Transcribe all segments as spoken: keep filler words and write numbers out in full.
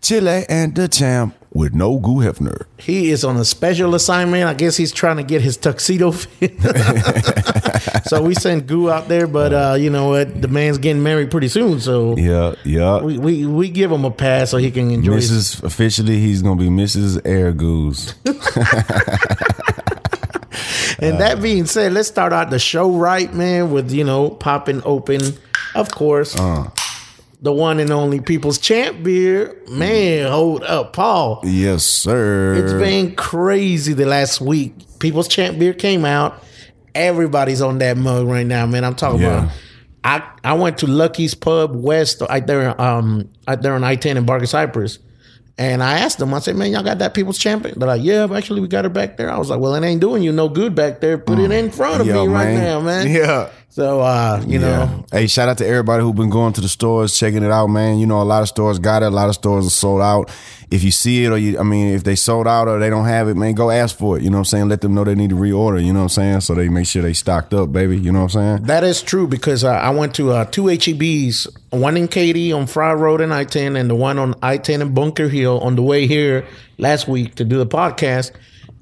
Chile and the champ with no Goo Hefner. He is on a special assignment. I guess he's trying to get his tuxedo fit. So we sent Goo out there, but uh, you know what? The man's getting married pretty soon, so yeah, yeah. We, we we give him a pass so he can enjoy. Missus His... Officially, he's gonna be Missus Air Goose. And that being said, let's start out the show right, man, with, you know, popping open, of course, uh. the one and only People's Champ beer. Man, hold up, Paul. Yes, sir. It's been crazy the last week. People's Champ beer came out. Everybody's on that mug right now, man. I'm talking yeah. about. I, I went to Lucky's Pub West out there, um, out there on I ten in Barker Cypress. And I asked them, I said, man, y'all got that People's Champion? They're like, yeah, actually, we got it back there. I was like, well, it ain't doing you no good back there. Put mm. it in front of Yo, me right man. now, man. Yeah. So, uh, you yeah. know. Hey, shout out to everybody who's been going to the stores, checking it out, man. You know, a lot of stores got it. A lot of stores are sold out. If you see it or, you, I mean, if they sold out or they don't have it, man, go ask for it. You know what I'm saying? Let them know they need to reorder, you know what I'm saying? So they make sure they stocked up, baby. You know what I'm saying? That is true because uh, I went to uh, two H E Bs, one in Katy on Fry Road and I ten and the one on I ten in Bunker Hill on the way here last week to do the podcast.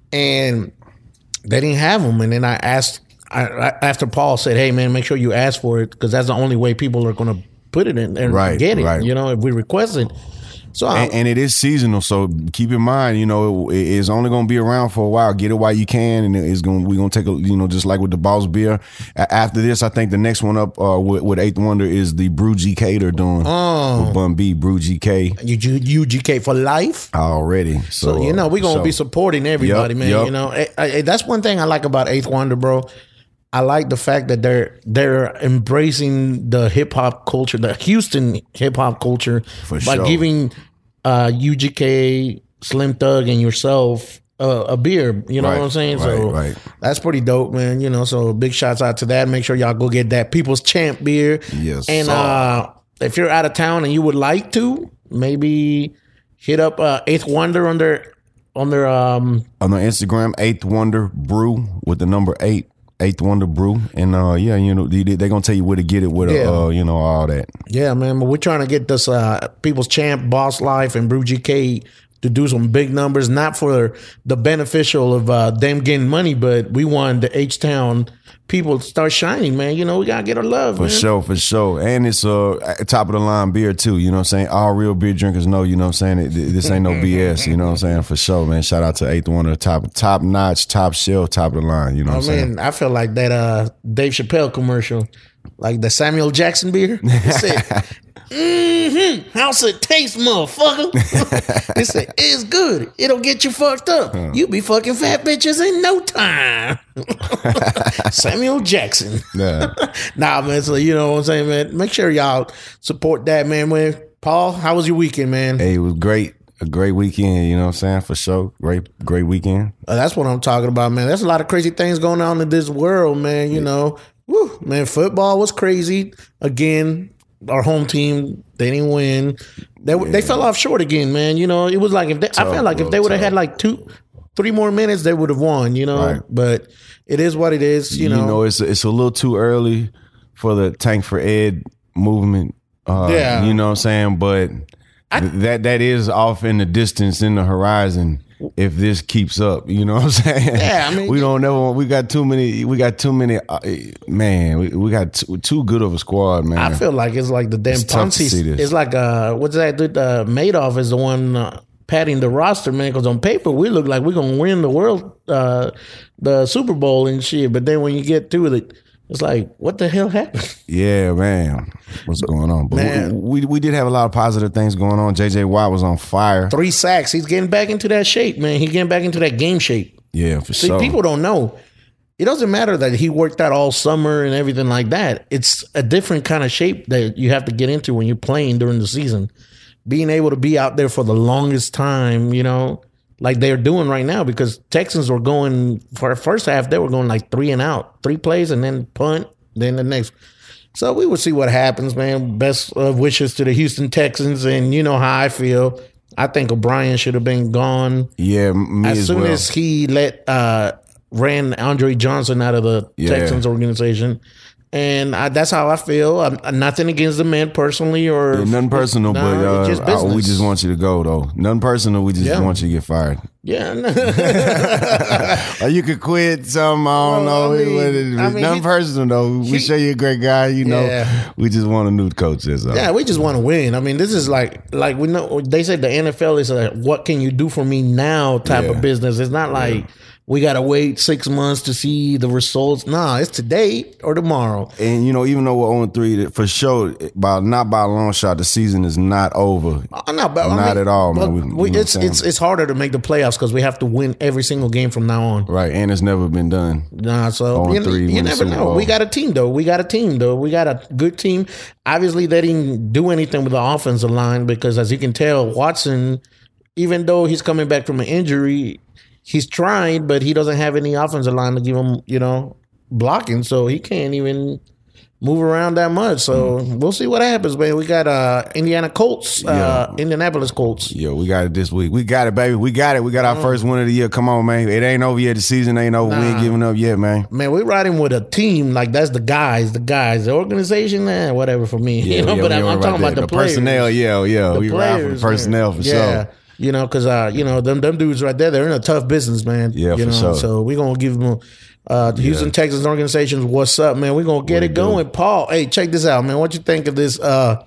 And they didn't have them. And then I asked, I, after Paul said, hey, man, make sure you ask for it because that's the only way people are going to put it in and right, get it, right. you know, if we request it. So and, and it is seasonal, so keep in mind, you know, it, it's only going to be around for a while. Get it while you can, and it's going. We're going to take a, you know, just like with the Boss beer. After this, I think the next one up uh, with, with Eighth Wonder is the Brew G K they're doing. Oh, with Bun B Brew G K. You U G K for life already. So, so you know, we're going to so. be supporting everybody, yep, man. Yep. You know, I, I, that's one thing I like about Eighth Wonder, bro. I like the fact that they're they're embracing the hip hop culture, the Houston hip hop culture, for by sure. giving uh, U G K, Slim Thug, and yourself uh, a beer. You know right, what I'm saying? Right, so right. that's pretty dope, man. You know, so big shouts out to that. Make sure y'all go get that People's Champ beer. Yes. And uh, if you're out of town and you would like to, maybe hit up uh, Eighth Wonder on their on their um on their Instagram, Eighth Wonder Brew with the number eight. Eighth Wonder Brew, and uh, yeah, you know they, they're gonna tell you where to get it with, yeah. uh, you know, all that. Yeah, man. But we're trying to get this uh, People's Champ, Boss Life, and Brew G K to do some big numbers, not for the beneficial of uh, them getting money, but we want the H Town people to start shining, man. You know, we gotta get our love, for man. sure, for sure. And it's uh top of the line beer too. You know what I'm saying? All real beer drinkers know. You know what I'm saying? It, this ain't no B S. You know what I'm saying? For sure, man. Shout out to Eighth Wonder, top top notch, top shelf, top of the line. You know what I'm saying? I feel like that uh, Dave Chappelle commercial, like the Samuel Jackson beer. It said, mm-hmm, how's it taste, motherfucker? It said, it's good. It'll get you fucked up. Huh. You be fucking fat bitches in no time. Samuel Jackson. Yeah. Nah, man. So, you know what I'm saying, man? Make sure y'all support that, man. man. Paul, how was your weekend, man? Hey, it was great. A great weekend, you know what I'm saying? For sure. Great, great weekend. Uh, that's what I'm talking about, man. There's a lot of crazy things going on in this world, man. You yeah. know, woo, man, football was crazy. Again, our home team, they didn't win. They yeah. they fell off short again, man. You know, it was like if they, tough, I felt like if they would have had like two, three more minutes, they would have won. You know, right. But it is what it is. You, you know, you know, it's it's a little too early for the Tank for Ed movement. Uh, yeah, you know what I'm saying, but I, that that is off in the distance, in the horizon. If this keeps up, you know what I'm saying? Yeah, I mean, we don't never. We got too many. We got too many. Uh, man, we, we got too, too good of a squad, man. I feel like it's like the damn Ponzi. It's like uh, what's that? Dude, uh, Madoff is the one uh, padding the roster, man. Because on paper we look like we're gonna win the world, uh, the Super Bowl and shit. But then when you get to it, it's like, what the hell happened? Yeah, man. What's going on? But man. We, we we did have a lot of positive things going on. J J Watt was on fire. Three sacks. He's getting back into that shape, man. He's getting back into that game shape. Yeah, for See, sure. People don't know. It doesn't matter that he worked out all summer and everything like that. It's a different kind of shape that you have to get into when you're playing during the season. Being able to be out there for the longest time, you know, like they're doing right now, because Texans were going for the first half, they were going like three and out, three plays and then punt, then the next. So we will see what happens, man. Best of wishes to the Houston Texans, and you know how I feel. I think O'Brien should have been gone. Yeah, me as, as soon well. as he let uh, ran Andre Johnson out of the yeah. Texans organization. And I, that's how I feel. I'm, I'm nothing against the man personally, or yeah, nothing personal, nah, but uh, just I, we just want you to go though. Nothing personal. We just Yeah. want you to get fired. Yeah, Or you could quit some. I don't Well, know. I mean- It- it- I mean, nothing he- personal though. We he- sure you're a great guy. You know. Yeah. We just want a new coach. That's all. yeah. We just want to win. I mean, this is like like we know they say the N F L is a what can you do for me now type Yeah. of business. It's not like we gotta wait six months to see the results. Nah, it's today or tomorrow. And you know, even though we're on three, that for sure, by not by a long shot, the season is not over. Uh, no, but, I Not mean, at all, man. look, We- we- you know what it's I'm saying? it's it's harder to make the playoffs because we have to win every single game from now on. Right, and it's never been done. Nah, so On you, three, you win the never Super know. Bowl. We got a team though. We got a team though. We got a good team. Obviously, they didn't do anything with the offensive line because, as you can tell, Watson, even though he's coming back from an injury, he's trying, but he doesn't have any offensive line to give him, you know, blocking. So he can't even move around that much. So we'll see what happens, man. We got uh, Indiana Colts, uh, Indianapolis Colts. Yo, we got it this week. We got it, baby. We got it. We got our first win of the year. Come on, man. It ain't over yet. The season ain't over. We ain't Nah. giving up yet, man. Man, we're riding with a team like that's the guys, the guys, the organization, eh, whatever for me. you know, yeah, but we I'm, on I'm right talking there. about the, the players. personnel. Yeah, yeah. The We ride for the players, personnel man. for yeah. sure. You know, because uh, you know them them dudes right there, they're in a tough business, man. Yeah, you for know, sure. so we're gonna give them uh, the Houston Texans organizations. What's up, man? We're gonna get What it it do? going. Paul, hey, check this out, man. What you think of this? Uh,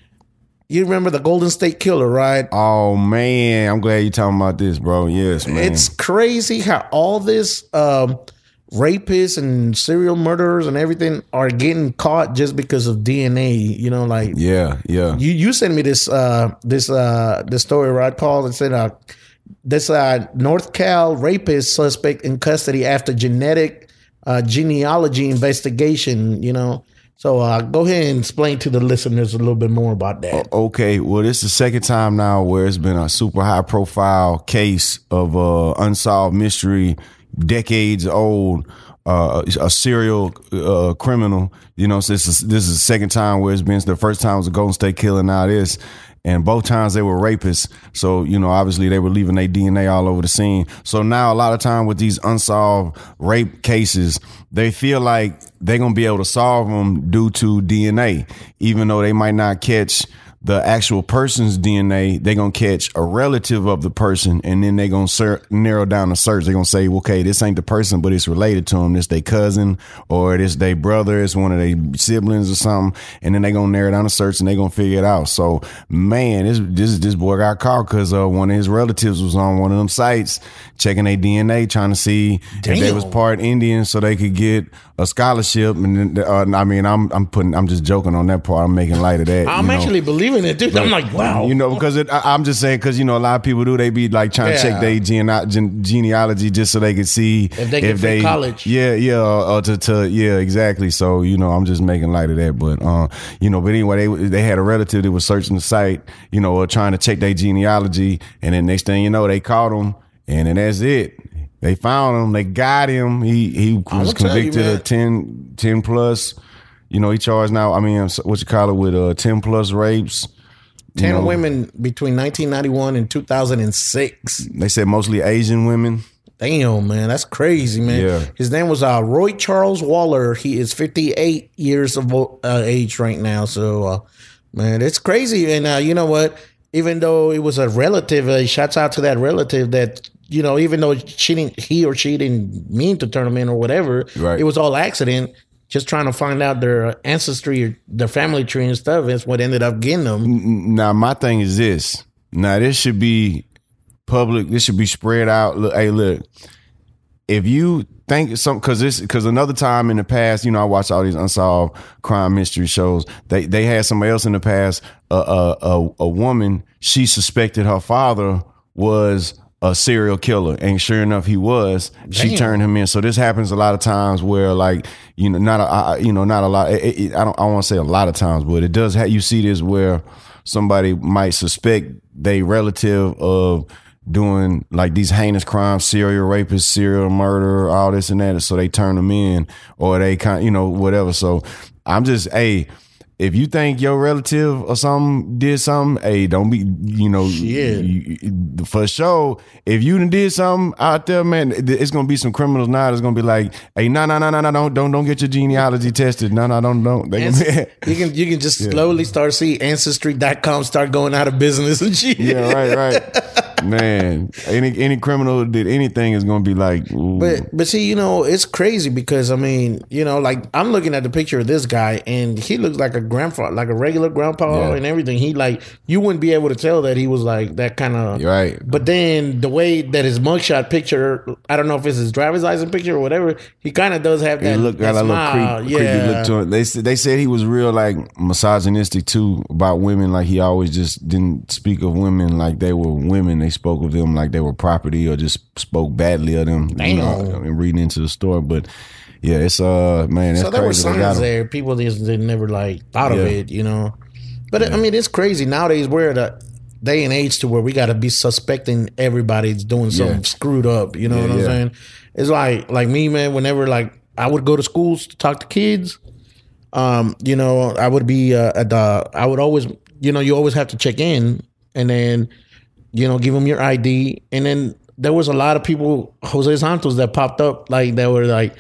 you remember the Golden State Killer, right? Oh man, I'm glad you talking about this, bro. Yes, man. It's crazy how all this um, rapists and serial murderers and everything are getting caught just because of D N A. You know, like yeah, yeah. you you sent me this uh this uh this story, right, Paul? It said uh this uh North Cal rapist suspect in custody after genetic uh genealogy investigation, you know. So uh go ahead and explain to the listeners a little bit more about that. Okay, well, this is the second time now where it's been a super high profile case of uh, unsolved mystery, decades old, uh, a serial uh, criminal. You know, so this is this is the second time where it's been. The first time was a Golden State Killer, now this. And both times they were rapists. So, you know, obviously they were leaving their D N A all over the scene. So now a lot of time with these unsolved rape cases, they feel like they're going to be able to solve them due to D N A. Even though they might not catch the actual person's D N A, they're going to catch a relative of the person, and then they're going to ser- narrow down the search. They're going to say, okay, this ain't the person, but it's related to them. This their cousin, or this their brother, it's one of their siblings or something, and then they're going to narrow down the search, and they're going to figure it out. So, man, this this, this boy got caught because uh, one of his relatives was on one of them sites checking their D N A, trying to see if they Damn. was part Indian so they could get a scholarship. And then, uh, I mean, I'm I'm putting, I'm just joking on that part. I'm making light of that. I'm you know? actually believing it, dude. I'm like, wow. You know, because it, I, I'm just saying, because, you know, a lot of people do, they be like trying to Yeah. check their gene, gene, genealogy just so they can see If they can fit college. Yeah, yeah, or, or to, to, yeah, exactly. So, you know, I'm just making light of that. But, uh, you know, but anyway, they they had a relative that was searching the site, you know, or trying to check their genealogy. And then next thing you know, they caught him. And then that's it. They found him. They got him. He he was I'ma tell you, convicted man. of ten, ten plus. You know, he charged now, I mean, what you call it, with uh, ten plus rapes. You ten know, women between nineteen ninety-one and two thousand six. They said mostly Asian women. Damn, man, that's crazy, man. Yeah. His name was uh, Roy Charles Waller. He is fifty-eight years of uh, age right now. So, uh, man, it's crazy. And uh, you know what? Even though it was a relative, uh, shouts out to that relative that, you know, even though she didn't, he or she didn't mean to turn them in or whatever, Right. it was all accident. Just trying to find out their ancestry, their family tree and stuff is what ended up getting them. Now, my thing is this. Now, this should be public. This should be spread out. Look, hey, look, if you think some, because this, because another time in the past, you know, I watched all these unsolved crime mystery shows. They they had somebody else in the past, a a a, a woman. She suspected her father was a serial killer, and sure enough, he was. She Damn. turned him in. So this happens a lot of times where, like, you know, not a, I- you know, not a lot. It, it, I don't, I want to say a lot of times, but it does. Ha- you see this where somebody might suspect they relative of doing like these heinous crimes, serial rapist, serial murder, all this and that. So they turn them in, or they kind, you know, whatever. So I'm just, hey. if you think your relative or something did something, hey, don't be, you know, Shit. you, you, for sure. If you done did something out there, man, it's gonna be some criminals now. It's gonna be like, hey, no, no, no, no, no, don't, don't, don't get your genealogy tested. No, no, don't, don't. They gonna be, you can, you can just Yeah. slowly start see ancestry dot com start going out of business and shit. yeah, right, right, man. Any any criminal that did anything is gonna be like, ooh. But but see, you know, it's crazy because I mean, you know, like I'm looking at the picture of this guy and he looks like a grandfather, like a regular grandpa Yeah. and everything. He like you wouldn't be able to tell that he was like that kind of You're right. But then the way that his mugshot picture, I don't know if it's his driver's license picture or whatever, he kind of does have He that, look that got a little smile. creep, yeah. creepy look to him. They said they said he was real like misogynistic too about women. Like he always just didn't speak of women like they were women. They spoke of them like they were property or just spoke badly of them. You know, Damn. and reading into the story, but yeah, it's uh man, that's So there were crazy. They got signs him. there. People just they never like thought of Yeah. it, you know. But I mean, it's crazy nowadays. We're at a day and age to where we got to be suspecting everybody's doing something Yeah. screwed up. You know Yeah, what I'm yeah. saying? It's like like me, man. Whenever like I would go to schools to talk to kids, um, you know, I would be uh, at the. I would always, you know, you always have to check in, and then, you know, give them your I D, and then there was a lot of people, Jose Santos, that popped up like that were like,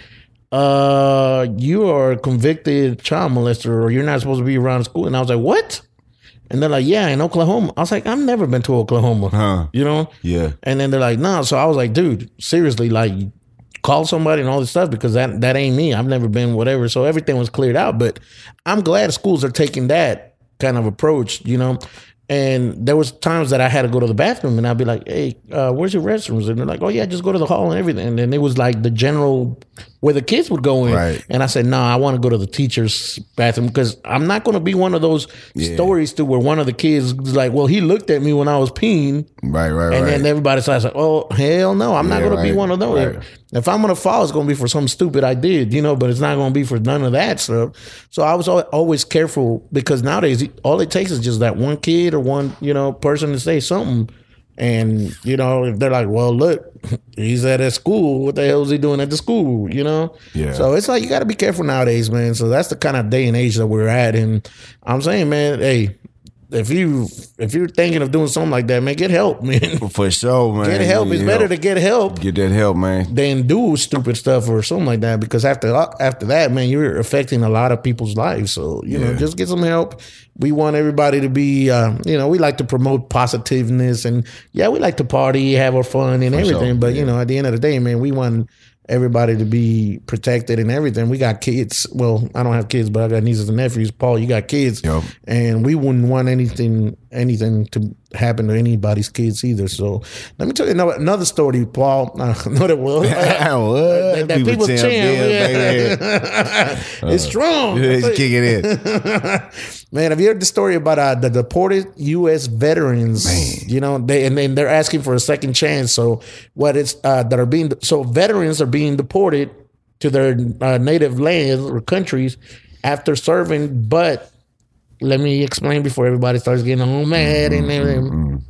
uh, you are a convicted child molester or you're not supposed to be around school. And I was like, what? And they're like, yeah, in Oklahoma. I was like, I've never been to Oklahoma, Huh. you know? Yeah. And then they're like, no. So I was like, dude, seriously, like call somebody and all this stuff because that, that ain't me. I've never been whatever. So everything was cleared out. But I'm glad schools are taking that kind of approach, you know? And there was times that I had to go to the bathroom and I'd be like, hey, uh, where's your restrooms? And they're like, oh, yeah, just go to the hall and everything. And then it was like the general where the kids would go in. Right. And I said, no, I want to go to the teacher's bathroom because I'm not going to be one of those Yeah. stories to where one of the kids was like, well, he looked at me when I was peeing. Right, right, And right. then everybody starts like, oh, hell no, I'm not Yeah, going to be right, one of those. right. If I'm going to fall, it's going to be for something stupid I did, you know, but it's not going to be for none of that stuff. So I was al- always careful because nowadays all it takes is just that one kid or one, you know, person to say something. And, you know, if they're like, well, look, he's at a school. What the hell is he doing at the school? You know? Yeah. So it's like you got to be careful nowadays, man. So that's the kind of day and age that we're at. And I'm saying, man, hey, if you if you're thinking of doing something like that, man, get help, man. For sure, man. Get help. It's You better know, to get help get that help, man. than do stupid stuff or something like that. Because after after that, man, you're affecting a lot of people's lives. So you know, Yeah. just get some help. We want everybody to be, uh, you know, we like to promote positiveness and yeah, we like to party, have our fun and For everything. sure, But yeah. you know, at the end of the day, man, we want everybody to be protected and everything. We got kids. Well, I don't have kids, but I got nieces and nephews. Paul, you got kids, Yup. and we wouldn't want anything anything to happen to anybody's kids either. So let me tell you another, another story, Paul. I know that well. what? that, that people tell chant, Bill, yeah. baby. It's strong. Just kick it in. Man, have you heard the story about uh, the deported U S veterans? Man. You know, they and then they're asking for a second chance. So what it's uh, that are being so veterans are being deported to their uh, native lands or countries after serving. But let me explain before everybody starts getting all mad and everything.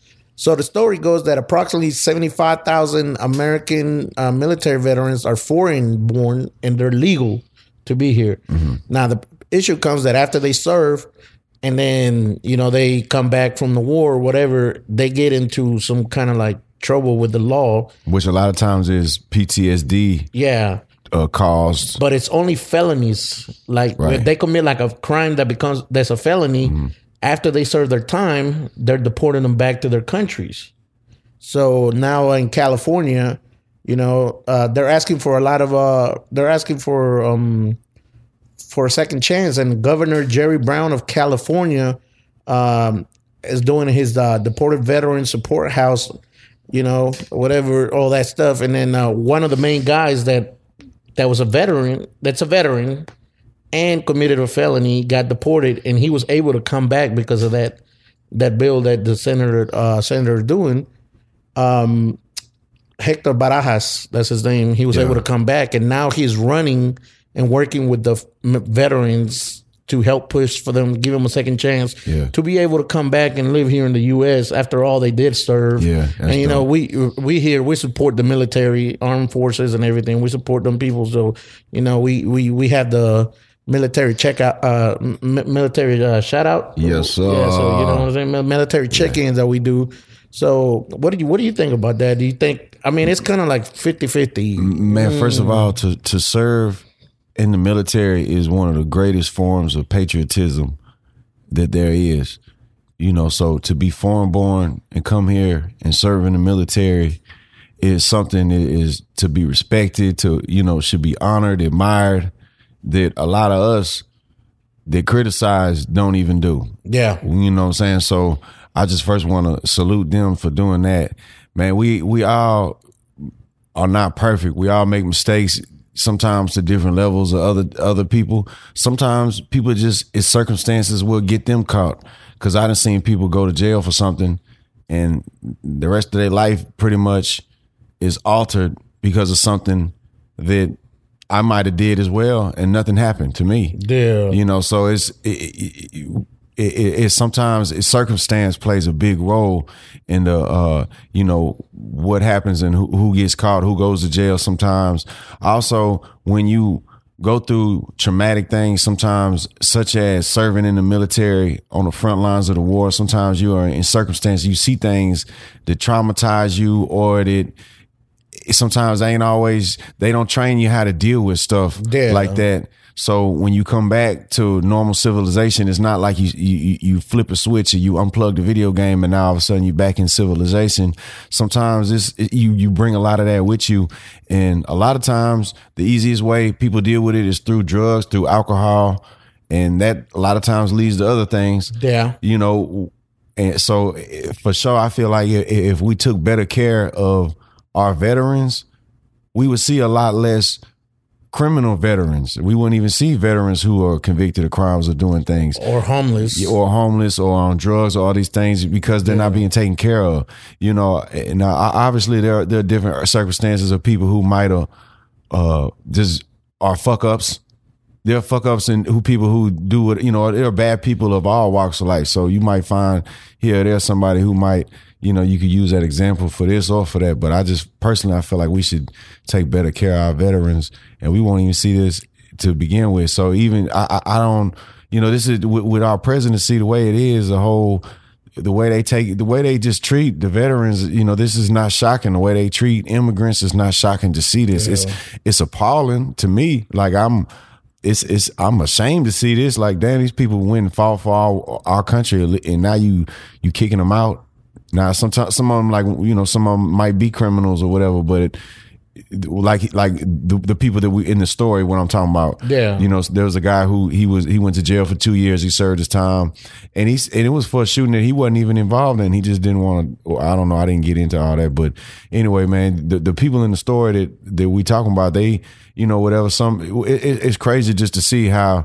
So the story goes that approximately seventy-five thousand American uh, military veterans are foreign born and they're legal to be here. Now the issue comes that after they serve and then, you know, they come back from the war or whatever, they get into some kind of like trouble with the law. Which a lot of times is P T S D Yeah. uh, caused. But it's only felonies. Like Right. if they commit like a crime that becomes that's a felony, after they serve their time, they're deporting them back to their countries. So now in California, you know, uh, they're asking for a lot of uh, they're asking for um, for a second chance, and Governor Jerry Brown of California um, is doing his uh, deported veteran support house, you know, whatever, all that stuff. And then uh, one of the main guys that that was a veteran, that's a veteran, and committed a felony, got deported, and he was able to come back because of that that bill that the senator uh, senator is doing. Um, Hector Barajas, that's his name. He was Yeah. able to come back, and now he's running and working with the f- veterans to help push for them, give them a second chance Yeah. to be able to come back and live here in the U S after all they did serve. Yeah, that's and you know, dope. we we here we support the military, armed forces, and everything. We support them people, so you know we we we have the military checkout, uh, m- military uh, shout out. Yes, sir. Yeah, so you know what I'm saying, military check-ins that we do. So what do you what do you think about that? Do you think? I mean, it's kind of like fifty-fifty. Man, first of all, to to serve in the military is one of the greatest forms of patriotism that there is. You know, so to be foreign born and come here and serve in the military is something that is to be respected, to, you know, should be honored, admired, that a lot of us that criticize don't even do. Yeah. You know what I'm saying? So I just first want to salute them for doing that. Man, we, we all are not perfect. We all make mistakes, sometimes to different levels of other other people. Sometimes people just, it's circumstances will get them caught. Because I done seen people go to jail for something and the rest of their life pretty much is altered because of something that I might have did as well and nothing happened to me. Yeah. You know, so it's, it, it, it, it, it sometimes it, circumstance plays a big role in the, uh, you know, what happens and who, who gets caught, who goes to jail sometimes. Also, when you go through traumatic things sometimes, such as serving in the military on the front lines of the war. Sometimes you are in circumstances, you see things that traumatize you, or that sometimes they ain't always, they don't train you how to deal with stuff yeah. like that. So when you come back to normal civilization, it's not like you, you you flip a switch and you unplug the video game and now all of a sudden you're back in civilization. Sometimes it's, it, you you bring a lot of that with you. And a lot of times the easiest way people deal with it is through drugs, through alcohol. And that a lot of times leads to other things. Yeah. You know, and so for sure, I feel like if we took better care of our veterans, we would see a lot less criminal veterans. We wouldn't even see veterans who are convicted of crimes or doing things. Or homeless. Or homeless or on drugs or all these things because they're yeah. not being taken care of. You know, now obviously there are, there are different circumstances of people who might have uh, just are fuck ups. There are fuck ups and who people who do it, you know, there are bad people of all walks of life. So you might find here, there's somebody who might, you know, you could use that example for this or for that. But I just personally, I feel like we should take better care of our veterans, and we won't even see this to begin with. So even I, I, I don't, you know, this is with, with our presidency, the way it is, the whole, the way they take, the way they just treat the veterans, you know, this is not shocking. The way they treat immigrants is not shocking to see this. Yeah. It's, it's appalling to me. Like I'm, It's it's I'm ashamed to see this. Like, damn, these people went and fought for our, our country, and now you you kicking them out. Now, sometimes some of them, like, you know, some of them might be criminals or whatever, but it, like like the, the people that we in the story, what I'm talking about. Yeah, you know, there was a guy who he was he went to jail for two years. He served his time, and he's and it was for a shooting that he wasn't even involved in. He just didn't want to. I don't know. I didn't get into all that, but anyway, man, the the people in the story that that we talking about, they, you know, whatever. Some it, it, it's crazy just to see how,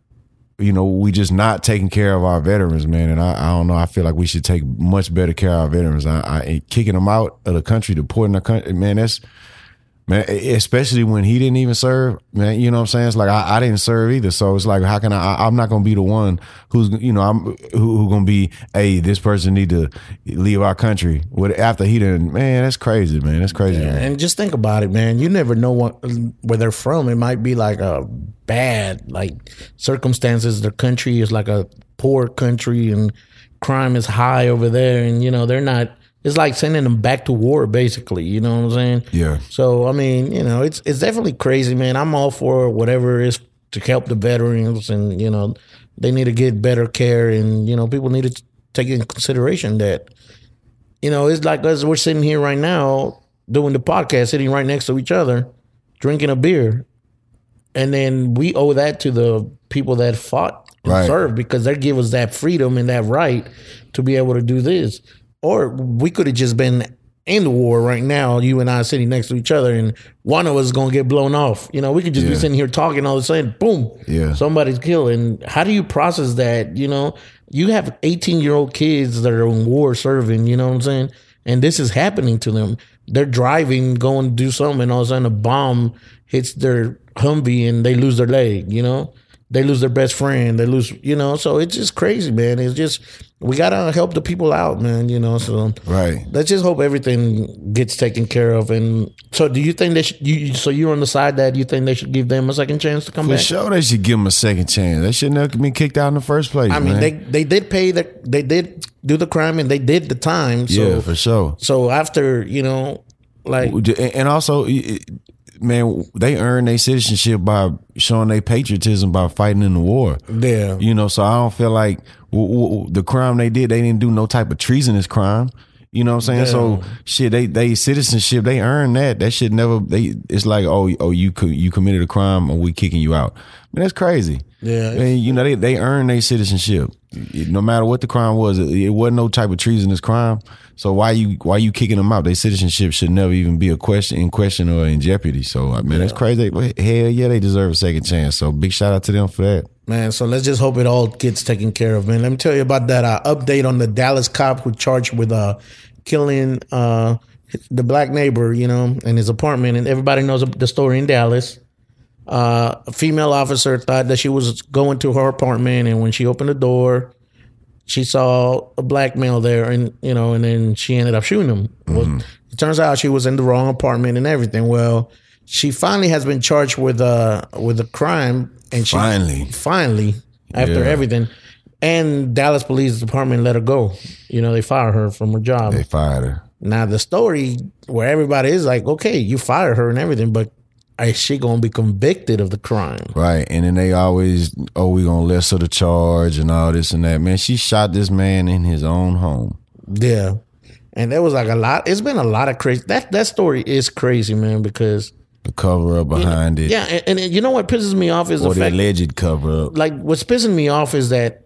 you know, we just not taking care of our veterans, man. And I, I don't know. I feel like we should take much better care of our veterans. I, I kicking them out of the country, deporting the country, man. That's. Man, especially when he didn't even serve, man, you know what I'm saying? It's like, I, I didn't serve either. So it's like, how can I, I I'm not going to be the one who's, you know, I'm who, who going to be, hey, this person need to leave our country with after he didn't, man, that's crazy, man. That's crazy. Yeah, man. and just think about it, man. You never know what, where they're from. It might be like a bad, like circumstances. Their country is like a poor country and crime is high over there. And, you know, they're not, it's like sending them back to war, basically. You know what I'm saying? Yeah. So, I mean, you know, it's it's definitely crazy, man. I'm all for whatever is to help the veterans, and, you know, they need to get better care, and, you know, people need to take into consideration that, you know, it's like us, we're sitting here right now doing the podcast, sitting right next to each other, drinking a beer, and then we owe that to the people that fought and right. served, because they give us that freedom and that right to be able to do this. Or we could have just been in the war right now, you and I sitting next to each other, and one of us is going to get blown off. You know, we could just yeah. be sitting here talking, all of a sudden, boom, yeah. somebody's killed. And how do you process that? You know, you have eighteen-year-old kids that are in war serving, you know what I'm saying? And this is happening to them. They're driving, going to do something, and all of a sudden a bomb hits their Humvee and they lose their leg, you know? they lose their best friend. They lose, you know. So it's just crazy, man. It's just we gotta help the people out, man. You know. So right. Let's just hope everything gets taken care of. And so, do you think they should? You, so you're on the side that you think they should give them a second chance to come For back? For sure, they should give them a second chance. They shouldn't have been kicked out in the first place. I mean, man. they they did pay the they did do the crime and they did the time. So, yeah, for sure. So after, you know, like, and also, man, they earned their citizenship by showing their patriotism by fighting in the war. Yeah, you know. So I don't feel like w- w- the crime they did, they didn't do no type of treasonous crime. You know what I'm saying? Yeah. So shit, they they citizenship, they earned that. That shit never. They it's like oh oh you co- you committed a crime and we kicking you out. Man, that's crazy. Yeah, and, you know they they earned their citizenship. No matter what the crime was, it, it wasn't no type of treasonous crime. So why you why you kicking them out? Their citizenship should never even be a question in question or in jeopardy. So I mean, yeah. that's crazy. Hell yeah, they deserve a second chance. So big shout out to them for that. Man, so let's just hope it all gets taken care of, man. Let me tell you about that uh, update on the Dallas cop who charged with uh, killing uh, the black neighbor, you know, in his apartment. And everybody knows the story in Dallas. Uh, a female officer thought that she was going to her apartment, and when she opened the door, she saw a black male there, and you know, and then she ended up shooting him. Mm-hmm. Well, it turns out she was in the wrong apartment and everything. Well, she finally has been charged with uh with a crime, and she finally, finally, after yeah. everything, and Dallas Police Department let her go. You know, they fired her from her job. They fired her. Now the story where everybody is like, okay, you fired her and everything, but is she gonna be convicted of the crime? Right. And then they always, oh, we gonna lesser the charge and all this and that. Man, she shot this man in his own home. Yeah. And there was like a lot, it's been a lot of crazy. That that story is crazy, man, because the cover up behind you know, it. Yeah, and, and you know what pisses me off is or the, the fact, alleged cover up. Like what's pissing me off is that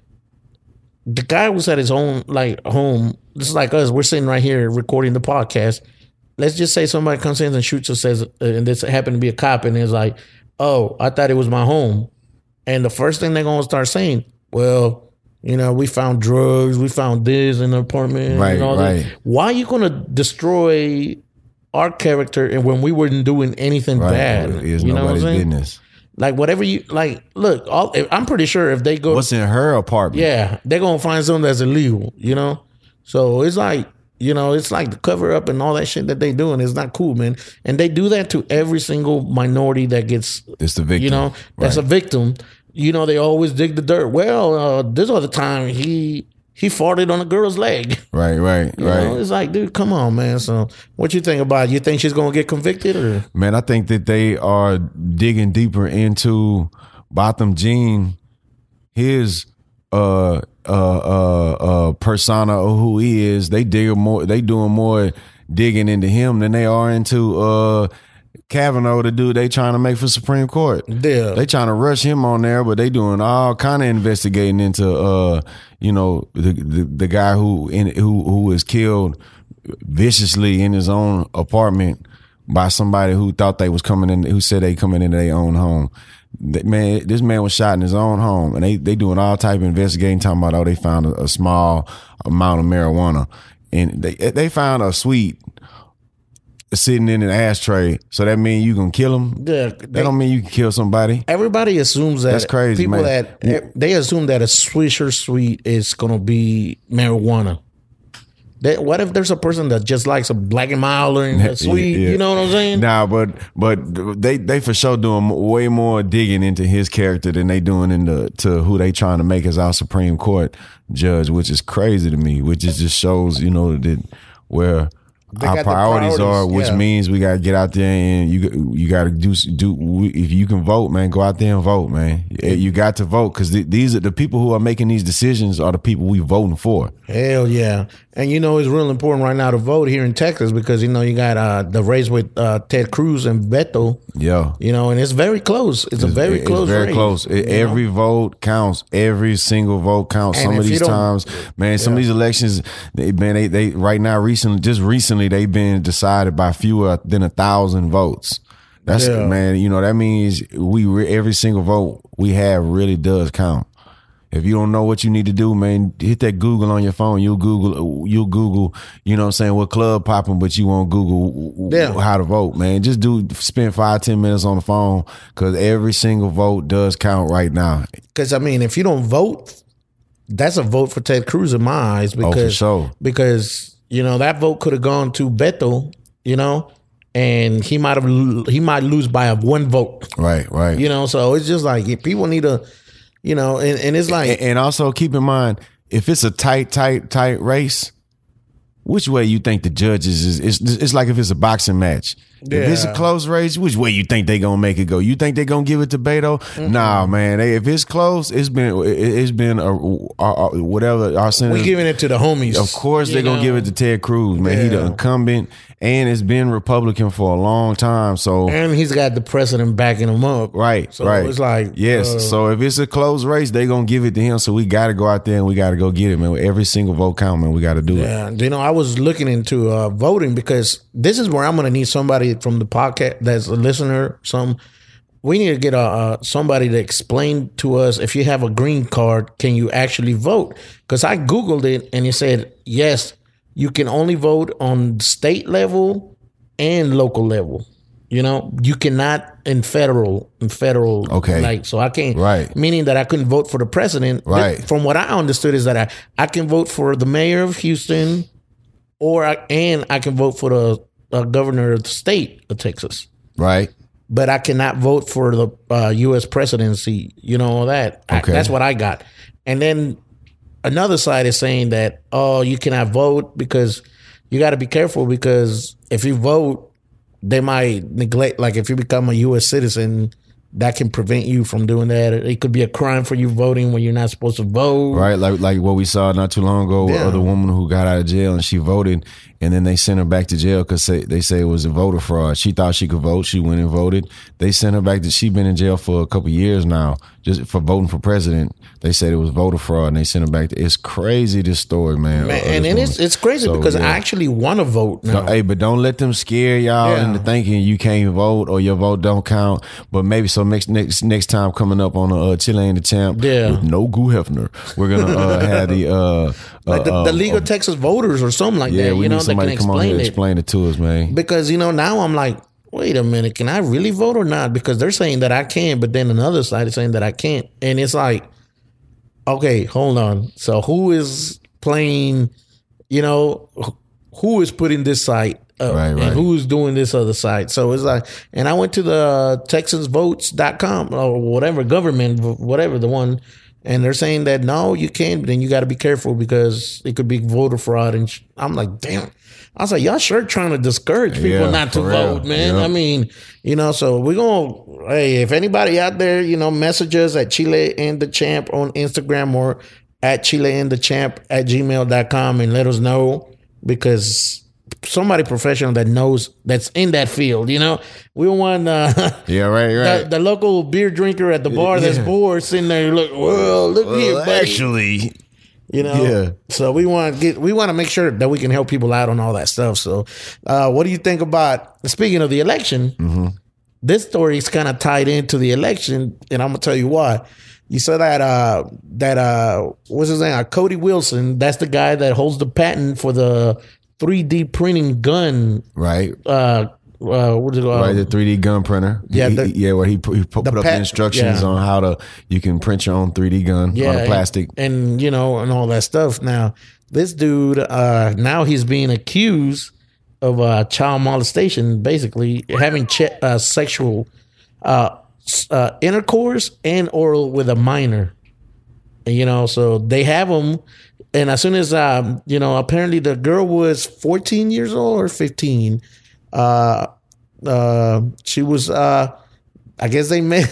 the guy was at his own like home, just like us, we're sitting right here recording the podcast. Let's just say somebody comes in and shoots us, says, and this happened to be a cop, and is like, "Oh, I thought it was my home," and the first thing they're gonna start saying, "Well, you know, we found drugs, we found this in the apartment, right? And all right. That. Why are you gonna destroy our character and when we weren't doing anything right. bad? It's you know nobody's what I'm saying? business. Like whatever you like. Look, all, I'm pretty sure if they go, what's in her apartment? Yeah, they're gonna find something that's illegal. You know, so it's like. You know, it's like the cover up and all that shit that they doing is not cool, man. And they do that to every single minority that gets, it's the victim. You know, that's right. a victim. You know, they always dig the dirt. Well, uh, this other time he he farted on a girl's leg. Right, right, you right. know, it's like, dude, come on, man. So, what you think about it? You think she's gonna get convicted, or man? I think that they are digging deeper into Botham Jean, his. Uh, uh, uh, uh, persona of who he is. They dig more. They doing more digging into him than they are into uh Kavanaugh, the dude they trying to make for Supreme Court. Yeah, they trying to rush him on there, but they doing all kind of investigating into uh, you know, the the, the guy who in who who was killed viciously in his own apartment by somebody who thought they was coming in, who said they coming into their own home. Man, this man was shot in his own home, and they they doing all type of investigating, talking about oh they found a, a small amount of marijuana, and they they found a sweet sitting in an ashtray. So that mean you gonna kill him? Yeah, they, that don't mean you can kill somebody. Everybody assumes that. That's crazy. People man. that they assume that a Swisher Sweet is gonna be marijuana. That, what if there's a person that just likes a Black and Mild or a sweet? Yeah, yeah. You know what I'm saying? Nah, but but they they for sure doing way more digging into his character than they doing into to who they trying to make as our Supreme Court judge, which is crazy to me. Which is just shows, you know, that where they our priorities, priorities are, which yeah. means we gotta get out there and you you gotta do do. If you can vote, man, go out there and vote, man. You got to vote because th- these are the people who are making these decisions are the people we voting for. Hell yeah. And you know, it's real important right now to vote here in Texas because, you know, you got uh, the race with uh, Ted Cruz and Beto. Yeah. You know, and it's very close. It's, it's a very it's close very race. close. It, every know? vote counts. Every single vote counts. And some of these times, man, some yeah. of these elections, they, man, they, they right now, recently, just recently, they've been decided by fewer than a thousand votes. That's, yeah. man, you know, that means we, every single vote we have really does count. If you don't know what you need to do, man, hit that Google on your phone. You'll Google, you'll Google, you know what I'm saying, what club popping, but you won't Google yeah. how to vote, man. Just do spend five, ten minutes on the phone because every single vote does count right now. Because, I mean, if you don't vote, that's a vote for Ted Cruz in my eyes. Because, oh, for sure. Because, you know, that vote could have gone to Beto, you know, and he might have he might lose by a one vote. Right, right. You know, so it's just like people need to, you know, and, and it's like. And, and also keep in mind, if it's a tight, tight, tight race, which way you think the judges is? It's, it's like if it's a boxing match. Yeah. If it's a close race, which way you think they gonna make it go? You think they gonna give it to Beto? Mm-hmm. Nah, man. They, if it's close, it's been it, it's been a, a, a whatever. Our senator, we giving it to the homies. Of course, they're gonna give it to Ted Cruz, man. Yeah. He the incumbent, and it's been Republican for a long time. So and he's got the president backing him up. Right, so right. It's like yes. Uh, so if it's a close race, they gonna give it to him. So we got to go out there and we got to go get it, man. Every single vote count, man. We got to do yeah. it. You know, I was looking into uh, voting because this is where I'm gonna need somebody from the podcast that's a listener. Some we need to get a uh, somebody to explain to us if you have a green card, can you actually vote? Because I googled it and it said yes, you can only vote on state level and local level. You know, you cannot in federal in federal. Okay, like so I can't. Right, meaning that I couldn't vote for the president. Right. From what I understood is that I I can vote for the mayor of Houston, or I, and I can vote for the uh, governor of the state of Texas. Right. But I cannot vote for the uh, U S presidency, you know, that. Okay. I, that's what I got. And then another side is saying that, oh, you cannot vote because you got to be careful because if you vote, they might neglect, like if you become a U S citizen, that can prevent you from doing that. It could be a crime for you voting when you're not supposed to vote. Right, like like what we saw not too long ago Yeah. with the woman who got out of jail and she voted, and then they sent her back to jail because they, they say it was a voter fraud. She thought she could vote. She went and voted. They sent her back to, she been in jail for a couple of years now just for voting for president. They said it was voter fraud and they sent her back to, it's crazy, this story, man. Man, of and this and it's woman. it's crazy So, because yeah. I actually want to vote now. No, hey, but don't let them scare y'all Yeah. into thinking you can't vote or your vote don't count. But maybe so next next next time coming up on uh, Chile and the Champ Yeah. with no Goo Hefner, we're gonna uh, have the uh, Like the, uh, the League uh, of Texas Voters or something like yeah, that, we you know, need that somebody can to come on here explain and it. explain it to us, man. Because, you know, now I'm like, wait a minute, can I really vote or not? Because they're saying that I can, but then another side is saying that I can't. And it's like, okay, hold on. So who is playing, you know, who is putting this site up Right, right. and who's doing this other site? So it's like, and I went to the Texas Votes dot com or whatever, government, whatever the one, and they're saying that no, you can't, but then you got to be careful because it could be voter fraud. And sh- I'm like, damn. I was like, y'all sure trying to discourage people Yeah, not to for real. vote, man. Yep. I mean, you know, so we're going to, hey, if anybody out there, you know, message us at Chile and the Champ on Instagram or at Chile and the Champ at gmail dot com and let us know, because somebody professional that knows, that's in that field, you know, we don't want uh, Yeah, right, right. the, the local beer drinker at the bar that's Yeah. bored sitting there, look, well, look here, Well, buddy. actually, You know, Yeah. So we want to get, we want to make sure that we can help people out on all that stuff. So, uh, what do you think about? Speaking of the election, Mm-hmm. this story is kind of tied into the election, and I'm gonna tell you why. You saw that uh, that uh, what's his name? Uh, Cody Wilson. That's the guy that holds the patent for the three D printing gun. right, Uh, uh, what is it called? right. The three D gun printer. Yeah, He- the- he- yeah. Where he put, he put, the put up pat- the instructions yeah. on how to you can print your own three D gun on a plastic. and, and you know, and all that stuff. Now, this dude, uh, now he's being accused of uh, child molestation, basically having ch- uh, sexual uh, s- uh, intercourse and oral with a minor. And, you know, so they have him, and as soon as um, you know, apparently the girl was fourteen years old or fifteen. Uh, uh, she was. Uh, I guess they met.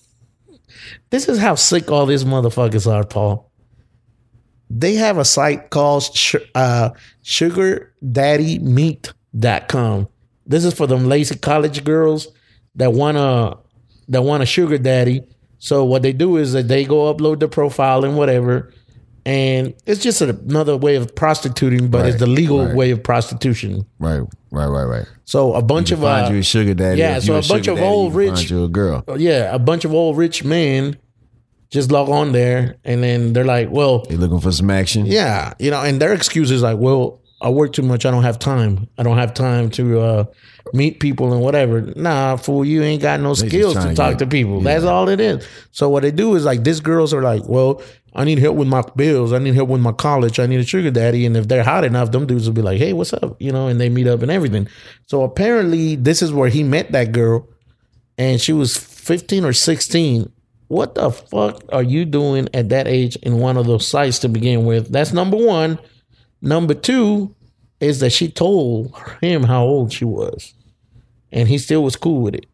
This is how sick all these motherfuckers are, Paul. They have a site called sh- uh, sugar daddy meat dot com. This is for them lazy college girls that wanna that want a sugar daddy. So what they do is that they go upload their profile and whatever, and it's just another way of prostituting, but it's Right, the legal right. way of prostitution. Right, right, right, right. So a bunch You of find uh, you a sugar daddy. yeah, If so you a bunch sugar of daddy, old you can rich- find you a girl. yeah, a bunch of old rich men just log on there, and then they're like, well, They looking for some action. yeah, you know, and their excuse is like, well, I work too much. I don't have time. I don't have time to uh, meet people and whatever. Nah, fool, you ain't got no just skills trying to to talk get- to people. yeah. That's all it is. So what they do is like, these girls are like, well, I need help with my bills. I need help with my college. I need a sugar daddy. And if they're hot enough, them dudes will be like, hey, what's up? You know, and they meet up and everything. So apparently this is where he met that girl, and she was fifteen or sixteen. What the fuck are you doing at that age in one of those sites to begin with? That's number one. Number two is that she told him how old she was, and he still was cool with it.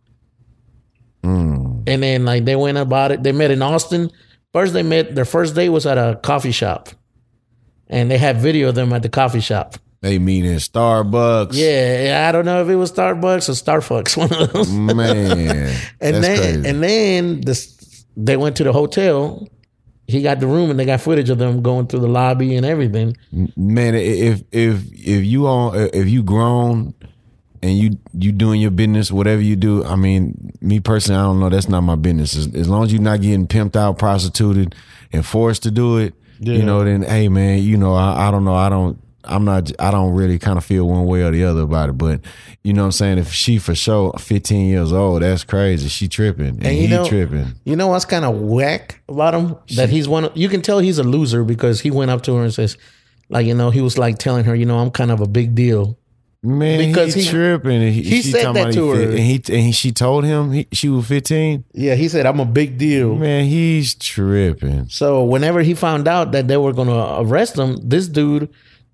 Mm. And then like they went about it. They met in Austin. First they met, their first date was at a coffee shop, and they had video of them at the coffee shop. They meet in Starbucks. Yeah, I don't know if it was Starbucks or Starfucks, one of those. Man. and that's then crazy. and then this, they went to the hotel. He got the room, and they got footage of them going through the lobby and everything. Man, if if if you on if you grown and you you doing your business, whatever you do, I mean, me personally, I don't know. That's not my business. As, as long as you're not getting pimped out, prostituted, and forced to do it, Yeah. you know, then hey, man, you know, I, I don't know. I don't. I'm not. I don't really kind of feel one way or the other about it. But you know what I'm saying? If she for sure fifteen years old, that's crazy. She tripping, and, And you he know- tripping. You know what's kind of whack about him? That he's one. Of, you can tell he's a loser because he went up to her and says, like, you know, he was like telling her, you know, I'm kind of a big deal. Man, Because he, he- tripping. And he, he she said talking that about to he her. fit- and he and he, she told him he, she was fifteen. Yeah, he said I'm a big deal. Man, he's tripping. So whenever he found out that they were going to arrest him, this dude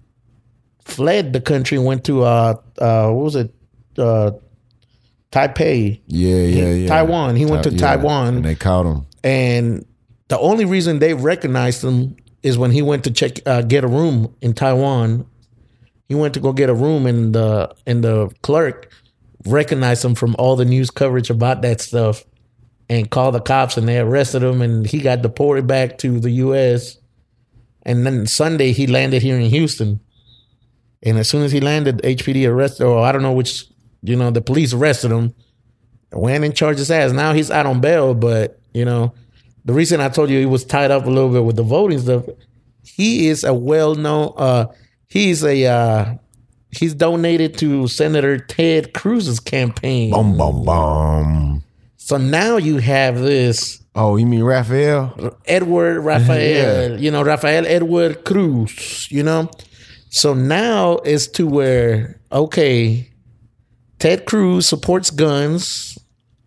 fled the country, went to uh uh what was it, uh Taipei, Yeah, yeah, yeah. Taiwan. He went to yeah. Taiwan. and they caught him. and the only reason they recognized him is when he went to check uh, get a room in Taiwan. He went to go get a room, and the and the clerk recognized him from all the news coverage about that stuff, and called the cops, and they arrested him, and he got deported back to the U S. And then Sunday he landed here in Houston, and as soon as he landed, H P D arrested, or I don't know which, you know, the police arrested him, went and charged his ass. Now he's out on bail, but you know, the reason I told you he was tied up a little bit with the voting stuff, he is a well-known. Uh, he's a uh, he's donated to Senator Ted Cruz's campaign. Boom, boom, boom. So now you have this Oh, you mean Raphael? Edward Rafael, Yeah. you know, Rafael Edward Cruz, you know. So now it's to where, okay, Ted Cruz supports guns.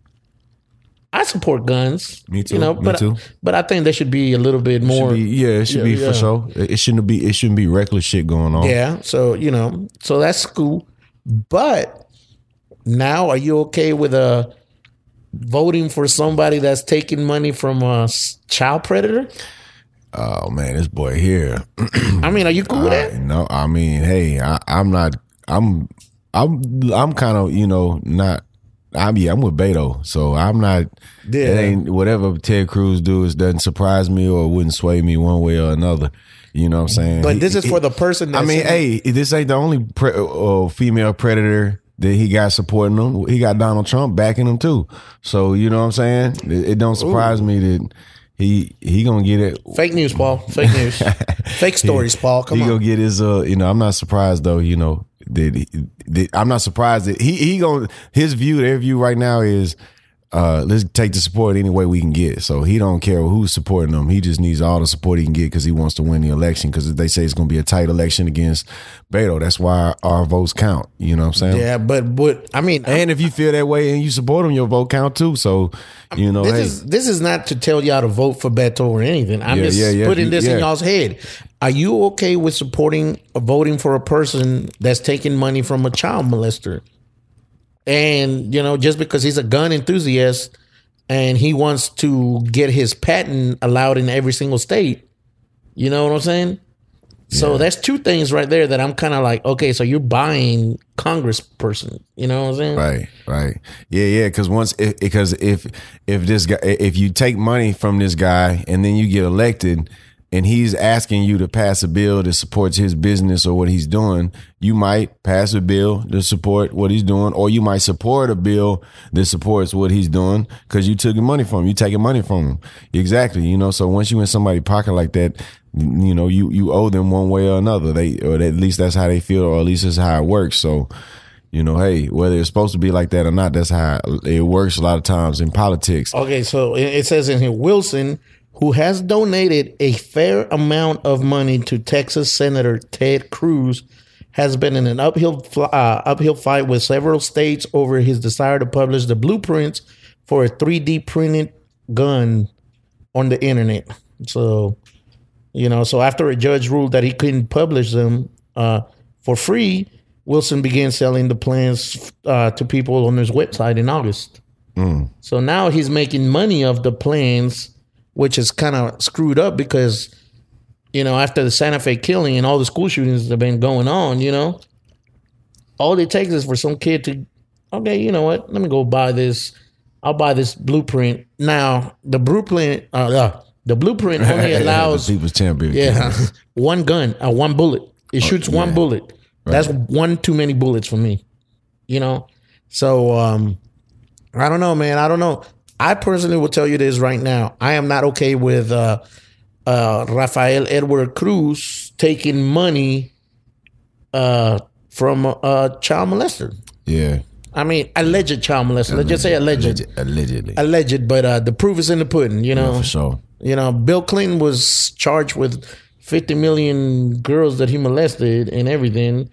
I support guns. Me too, You know, me but too. but I think there should be a little bit more. Should be, yeah, it should Yeah, be yeah. for sure. It it shouldn't be. It shouldn't be reckless shit going on. Yeah. So, you know, so that's cool. But now are you okay with uh, voting for somebody that's taking money from a s- child predator? Oh man, this boy here. I mean, are you cool with I, that? no, I mean, hey, I, I'm not. I'm. I'm. I'm kind of. You know, not. I'm. Yeah, I'm with Beto, so I'm not. Yeah. It ain't whatever Ted Cruz do. It doesn't surprise me or wouldn't sway me one way or another. You know what I'm saying? But He- this is he- for the person that's I mean, in- hey, this ain't the only pre- uh, female predator that he got supporting him. He got Donald Trump backing him too. So you know what I'm saying? It, it don't surprise me that he he gonna get it. Fake news, Paul. Fake news. Fake stories, Paul. Come he on. gonna get his. Uh, you know, I'm not surprised though. You know that, he, that I'm not surprised that he he gonna his view. Their view right now is. Uh, let's take the support any way we can get. So he don't care who's supporting him. He just needs all the support he can get because he wants to win the election. Because they say it's going to be a tight election against Beto. That's why our votes count. You know what I'm saying? Yeah, but but I mean, And if you feel that way and you support him, your vote count too. So you know, this hey, is this is not to tell y'all to vote for Beto or anything. I'm Yeah, just yeah, yeah. putting this Yeah. in y'all's head. Are you okay with supporting or voting for a person that's taking money from a child molester? And you know, just because he's a gun enthusiast and he wants to get his patent allowed in every single state, you know what I'm saying? So that's two things right there that I'm kind of like, okay, so you're buying congressperson, you know what I'm saying? right, right, yeah, yeah. Because once, because if if this guy, if you take money from this guy and then you get elected, and he's asking you to pass a bill that supports his business or what he's doing, you might pass a bill to support what he's doing, or you might support a bill that supports what he's doing because you took money from him. You taking money from him. Exactly. You know, so once you in somebody's pocket like that, you know, you, you owe them one way or another. They, or at least that's how they feel, or at least that's how it works. So, you know, hey, whether it's supposed to be like that or not, that's how it works a lot of times in politics. Okay, so it says in here, Wilson, who has donated a fair amount of money to Texas Senator Ted Cruz, has been in an uphill uh, uphill fight with several states over his desire to publish the blueprints for a three D printed gun on the internet. So, you know, so after a judge ruled that he couldn't publish them uh, for free, Wilson began selling the plans uh, to people on his website in August. Mm. So now he's making money of the plans, which is kind of screwed up because, you know, after the Santa Fe killing and all the school shootings that have been going on, you know, all it takes is for some kid to, okay, you know what, let me go buy this. I'll buy this blueprint. Now, the blueprint, uh, uh, the blueprint only allows the people's champion. Yeah, one gun, uh, one bullet. It shoots oh, yeah. one bullet. Right. That's one too many bullets for me, you know? So, um, I don't know, man. I don't know. I personally will tell you this right now. I am not okay with uh, uh, Rafael Edward Cruz taking money uh, from a, a child molester. Yeah. I mean, alleged child molester. Alleged, Let's just say alleged. Alleged. Allegedly. Alleged, but uh, the proof is in the pudding, you know? Yeah, for sure. You know, Bill Clinton was charged with fifty million girls that he molested and everything,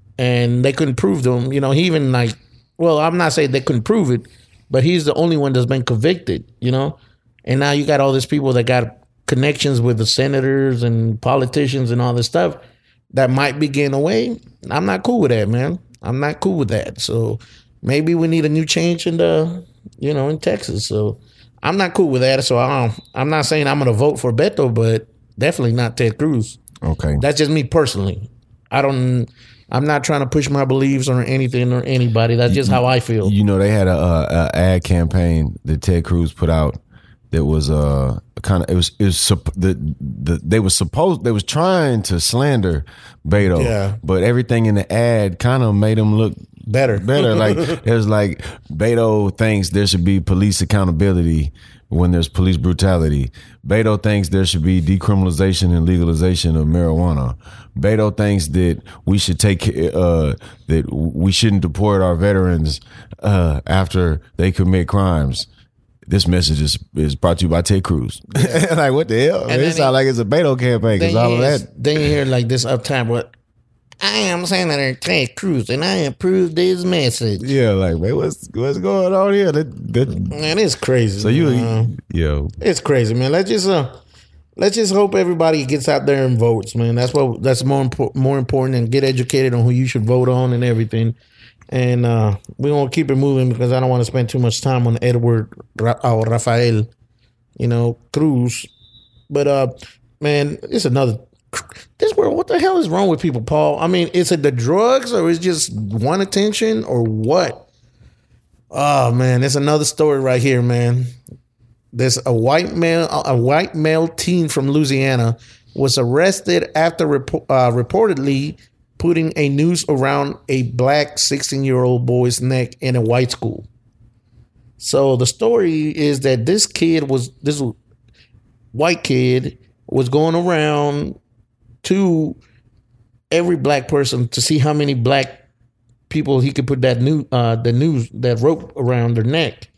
and they couldn't prove them. You know, he even like, well, I'm not saying they couldn't prove it, but he's the only one that's been convicted, you know? And now you got all these people that got connections with the senators and politicians and all this stuff that might be getting away. I'm not cool with that, man. I'm not cool with that. So maybe we need a new change in the, you know, in Texas. So I'm not cool with that. So I don't, I'm not saying I'm going to vote for Beto, but definitely not Ted Cruz. Okay. That's just me personally. I don't... I'm not trying to push my beliefs or anything or anybody. That's just how I feel. You know, they had a, a, a ad campaign that Ted Cruz put out that was uh kind of it was it was the the they was supposed they was trying to slander Beto, yeah. but everything in the ad kind of made him look better. Better, like it was like Beto thinks there should be police accountability when there's police brutality. Beto thinks there should be decriminalization and legalization of marijuana. Beto thinks that we should take uh, that we shouldn't deport our veterans uh, after they commit crimes. This message is, is brought to you by Ted Cruz. Yeah. Like, what the hell? And it sounds like it's a Beto campaign because all of that. Then you hear like this uptime, but I am Senator Ted Cruz and I approve this message. Yeah, like, man, what's what's going on here? That, that, man, it's crazy. So you, uh, yo, it's crazy, man. Let's just uh, let's just hope everybody gets out there and votes, man. That's what that's more impo- more important, and get educated on who you should vote on and everything. And uh, we're gonna keep it moving because I don't want to spend too much time on Edward Ra- or Rafael, you know, Cruz. But uh, man, it's another. This world, what the hell is wrong with people, Paul? I mean, is it the drugs or is it just one attention or what? Oh man, there's another story right here, man. There's a white male, a white male teen from Louisiana was arrested after rep- uh, reportedly putting a noose around a black sixteen-year-old boy's neck in a white school. So the story is that this kid was this white kid was going around to every black person to see how many black people he could put that new uh, the news that rope around their neck.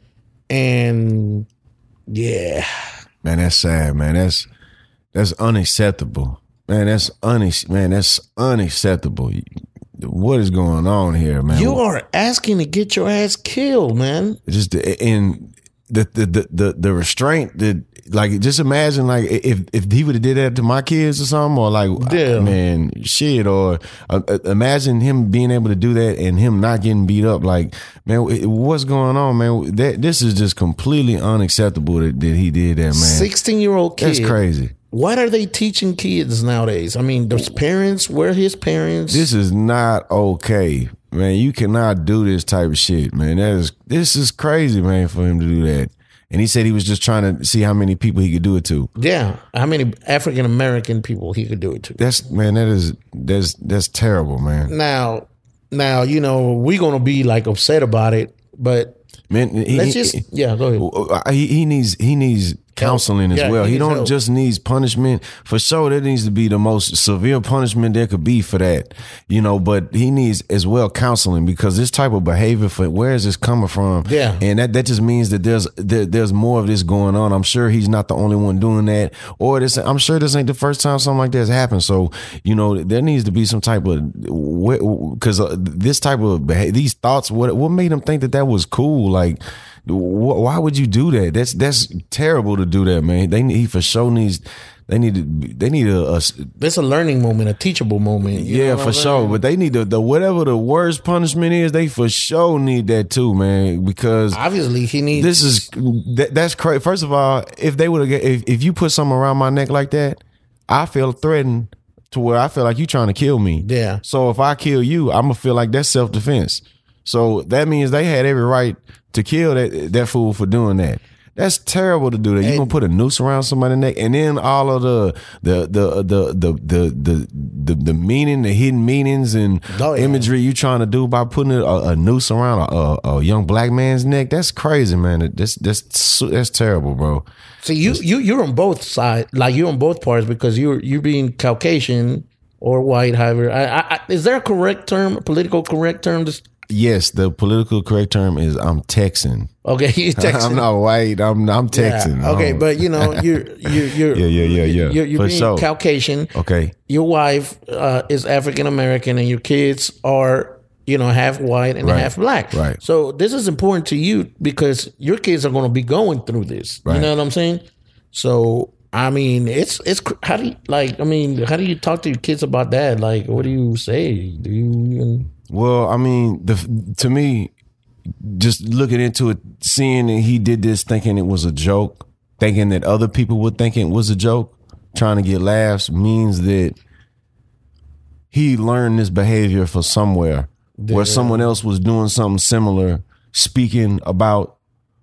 And yeah, man, that's sad, man. That's that's unacceptable, man. That's unex man. That's unacceptable. What is going on here, man? You are asking to get your ass killed, man. Just in the the the the, the restraint that. Like, just imagine, like, if if he would have did that to my kids or something, or like, yeah. man, shit, or uh, imagine him being able to do that and him not getting beat up. Like, man, what's going on, man? That this is just completely unacceptable that, that he did that, man. sixteen-year-old kid. That's crazy. What are they teaching kids nowadays? I mean, those parents, where his parents? This is not okay, man. You cannot do this type of shit, man. That is this is crazy, man, for him to do that. And he said he was just trying to see how many people he could do it to. Yeah, how many African American people he could do it to? That's man, that is that's that's terrible, man. Now, now you know we're gonna be like upset about it, but man, he, let's just he, yeah, go ahead. He, he needs he needs counseling as yeah, well. he He don't help. just needs punishment. For sure, there needs to be the most severe punishment there could be for that. You know, but he needs as well counseling because this type of behavior, for where is this coming from? Yeah. And that, that just means that there's there, there's more of this going on. I'm sure he's not the only one doing that. Or this I'm sure this ain't the first time something like this happened. So, you know, there needs to be some type of because uh, this type of behavior, these thoughts, what what made him think that that was cool? Like, why would you do that? That's that's terrible to do that, man. They he for sure needs. They need to. They need a. a It's a learning moment, a teachable moment. You yeah, know what for I'm sure. saying? But they need the, the whatever the worst punishment is. They for sure need that too, man. Because Obviously, he needs. this is that, that's crazy. First of all, if they would have, if if you put something around my neck like that, I feel threatened to where I feel like you trying to kill me. Yeah. So if I kill you, I'm gonna feel like that's self defense. So that means they had every right to kill that that fool for doing that. That's terrible to do that. You gonna put a noose around somebody's neck, and then all of the the the the the the the the, the meaning, the hidden meanings and Oh, yeah. imagery you trying to do by putting a, a noose around a, a, a young black man's neck. That's crazy, man. That's that's that's terrible, bro. See, you you you're on both sides, like you're on both parts because you're you being Caucasian or white, however. I, I, I, is there a correct term, a political correct term? To, Yes, the political correct term is I'm Texan. okay, you Texan. I'm not white. I'm I'm Texan. Yeah. Okay, I'm- but you know you're you're you're Yeah, yeah, yeah, yeah. You're, you're For being sure. Caucasian. Okay. Your wife uh, is African American, and your kids are you know half white and Right. half black. Right. So this is important to you because your kids are going to be going through this. You Right. know what I'm saying? So I mean, it's it's cr- how do you like? I mean, how do you talk to your kids about that? Like, what do you say? Do you even? Well, I mean, the to me, just looking into it, seeing that he did this, thinking it was a joke, thinking that other people would think it was a joke, trying to get laughs, means that he learned this behavior from somewhere where someone else was doing something similar, speaking about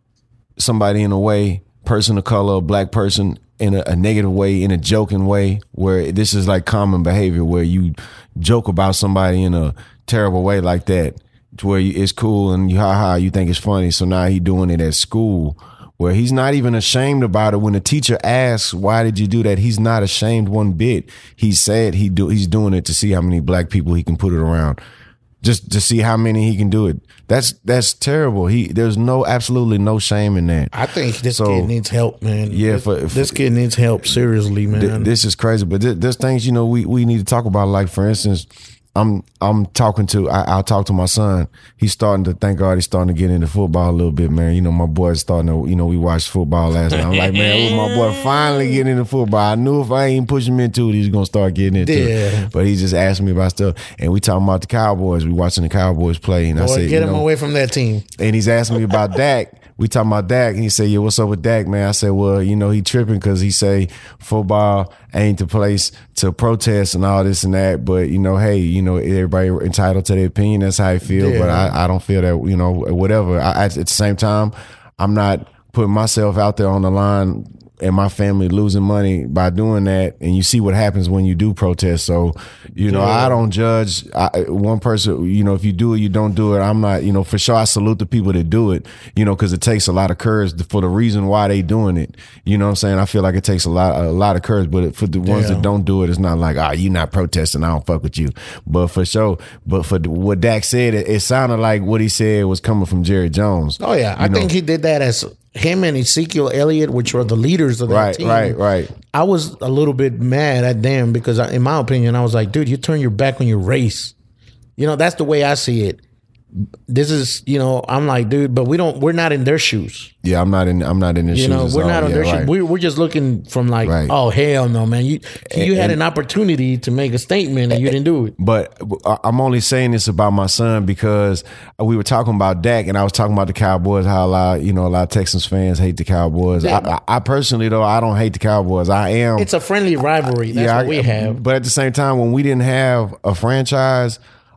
somebody in a way, person of color, a black person, in a, a negative way, in a joking way, where this is like common behavior where you joke about somebody in a terrible way like that, to where you, it's cool and you ha ha, you think it's funny. So now he doing it at school where he's not even ashamed about it. When the teacher asks, why did you do that? He's not ashamed one bit. He said he do he's doing it to see how many black people he can put it around. Just to see how many he can do it. That's that's terrible. He there's no absolutely no shame in that. I think this So, kid needs help, man. yeah, this, for- this for- kid needs help seriously, man. Th- this is crazy, but th- there's things you know we, we need to talk about. Like for instance, I'm I'm talking to I, I'll talk to my son. He's starting to thank God he's starting to get into football a little bit, man. You know my boy's starting to you know we watched football last night. I'm like, man, my boy finally getting into football. I knew if I ain't push him into it, he's gonna start getting into Yeah. it. But he just asked me about stuff, and we talking about the Cowboys. We watching the Cowboys play, and I Boy, said, get you him know, away from that team. and he's asking me about Dak. We talking about Dak, and he said, "Yeah, what's up with Dak, man?" I said, "Well, you know, he tripping because he say football ain't the place to protest and all this and that. But you know, hey, you know, everybody entitled to their opinion. That's how I feel. Yeah. But I, I don't feel that, you know, whatever. I, I, at the same time, I'm not putting myself out there on the line." And my family losing money by doing that, and you see what happens when you do protest. So, you know, Yeah. I don't judge I, one person. You know, if you do it, you don't do it. I'm not. You know, for sure, I salute the people that do it. You know, because it takes a lot of courage for the reason why they doing it. You know what I'm saying? I feel like it takes a lot, a lot of courage. But for the ones Yeah. that don't do it, it's not like, ah, oh, you not protesting. I don't fuck with you. But for sure, but for what Dak said, it, it sounded like what he said was coming from Jerry Jones. Oh yeah, I You know? think he did that as him and Ezekiel Elliott, which were the leaders of that Right, team. right, right. I was a little bit mad at them because, I, in my opinion, I was like, dude, you turn your back on your race. You know, that's the way I see it. This is, you know, I'm like, dude, but we don't, we're not in their shoes. Yeah, I'm not in. I'm not in the You shoes. know, at we're all. not on Yeah, their right. shoes. We're, we're just looking from like, Right. oh, hell no, man. You you had an opportunity to make a statement and you didn't do it. But I'm only saying this about my son because we were talking about Dak, and I was talking about the Cowboys. How a lot, you know, a lot of Texans fans hate the Cowboys. Yeah. I, I, I personally, though, I don't hate the Cowboys. I am. It's a friendly rivalry. That's yeah, what I- we have. But at the same time, when we didn't have a franchise,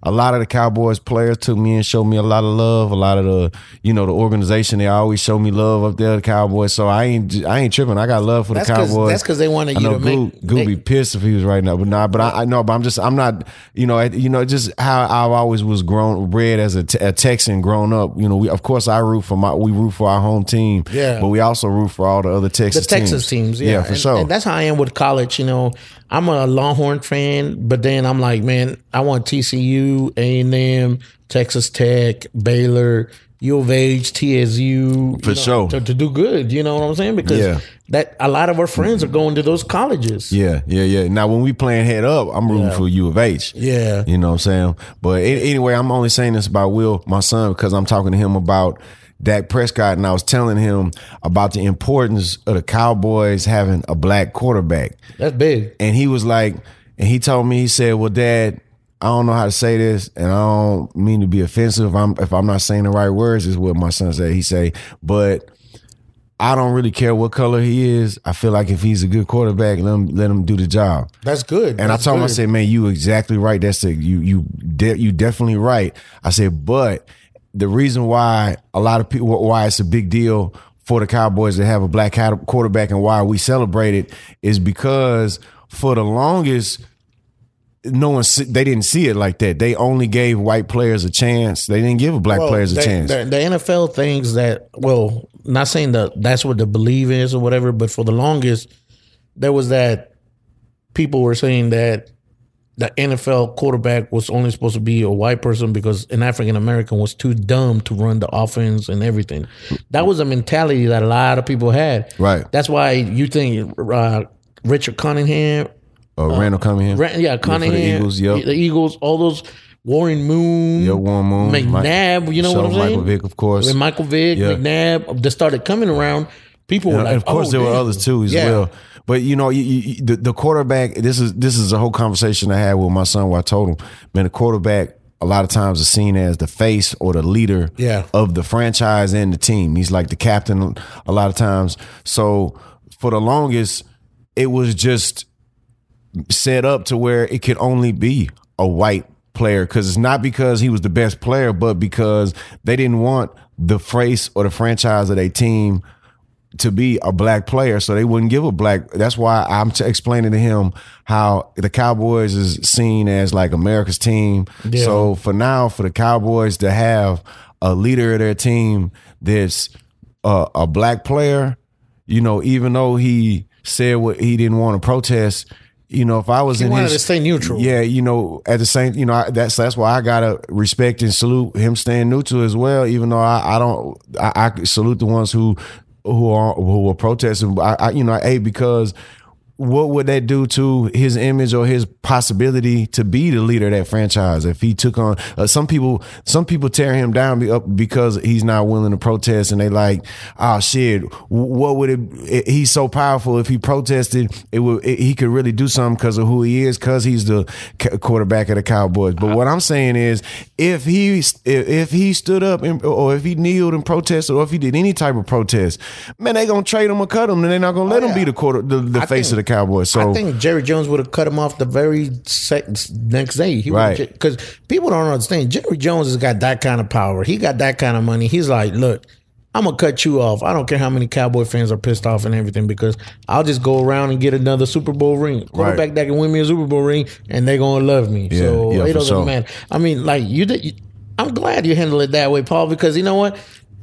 a lot of the Cowboys players took me and showed me a lot of love. A lot of the, you know, the organization, they always show me love up there, the Cowboys. So I ain't, I ain't tripping. I got love for that's the Cowboys. That's because they wanted you I know to Goo, make. Goo they, be pissed if he was right now, but nah. But I, I know, but I'm just, I'm not, you know, you know, just how I always was grown, bred as a, a Texan, grown up. You know, we of course I root for my, we root for our home team. Yeah. But we also root for all the other Texas the Texas teams. teams. Yeah, yeah for and, sure. And that's how I am with college. You know, I'm a Longhorn fan, but then I'm like, man, I want T C U, A and M, Texas Tech, Baylor, U of H, T S U, for know, sure to, to do good. You know what I'm saying? Because yeah. that a lot of our friends are going to those colleges. Yeah, yeah, yeah. Now when we playing head up, I'm rooting yeah. for U of H. Yeah, you know what I'm saying. But anyway, I'm only saying this about Will, my son, because I'm talking to him about Dak Prescott, and I was telling him about the importance of the Cowboys having a black quarterback. That's big. And he was like, and he told me, he said, well, Dad, I don't know how to say this, and I don't mean to be offensive if I'm, if I'm not saying the right words, is what my son said. He say, but I don't really care what color he is. I feel like if he's a good quarterback, let him, let him do the job. That's good. And That's I told good. him, I said, man, you exactly right. That's the, you, you, de- you definitely right. I said, but the reason why a lot of people, why it's a big deal for the Cowboys to have a black quarterback and why we celebrate it is because for the longest, no one, they didn't see it like that. They only gave white players a chance. They didn't give black well, players a they, chance. The, the N F L thinks that, well, not saying that that's what the belief is or whatever, but for the longest, there was that people were saying that the N F L quarterback was only supposed to be a white person because an African American was too dumb to run the offense and everything. That was a mentality that a lot of people had. Right. That's why you think uh, Richard Cunningham, uh, uh, Randall Cunningham, Ran- yeah, Cunningham, yeah, the Eagles, yep. the Eagles, all those. Warren Moon, yeah, Warren Moon, McNabb, Mike, you know so what I'm saying? Michael Vick, of course. And Michael Vick, yeah. McNabb, they started coming around. People were and, like, and of course, oh, there damn. were others too as yeah. well. But you know, you, you, the, the quarterback. This is this is a whole conversation I had with my son where I told him, man, the quarterback a lot of times is seen as the face or the leader yeah. of the franchise and the team. He's like the captain a lot of times. So for the longest, it was just set up to where it could only be a white player, because it's not because he was the best player, but because they didn't want the face or the franchise of their team to be a black player, so they wouldn't give a black. That's why I'm t- explaining to him how the Cowboys is seen as like America's team. Yeah. So for now, for the Cowboys to have a leader of their team that's uh, a black player, you know, even though he said what he didn't want to protest, you know, if I was he in wanted his, to stay neutral. Yeah, you know, at the same, you know, I, that's that's why I gotta respect and salute him staying neutral as well. Even though I, I don't, I, I salute the ones who who are who are protesting. I, I you know, hey, because what would that do to his image or his possibility to be the leader of that franchise if he took on uh, some people? Some people tear him down because he's not willing to protest, and they like, oh shit, what would it? He's so powerful. If he protested, it would. It, he could really do something because of who he is, because he's the quarterback of the Cowboys. But what I'm saying is, if he if, if he stood up and, or if he kneeled and protested, or if he did any type of protest, man, they gonna trade him or cut him, and they're not gonna let oh, yeah. him be the quarter, the, the face think, of the Cowboys. So I think Jerry Jones would have cut him off the very sec- next day. He right. Because people don't understand. Jerry Jones has got that kind of power. He got that kind of money. He's like, look, I'm going to cut you off. I don't care how many Cowboy fans are pissed off and everything, because I'll just go around and get another Super Bowl ring. Quarterback right. that can win me a Super Bowl ring, and they're going to love me. Yeah, so yeah, it doesn't sure. matter. I mean, like, you did. You, I'm glad you handle it that way, Paul, because you know what?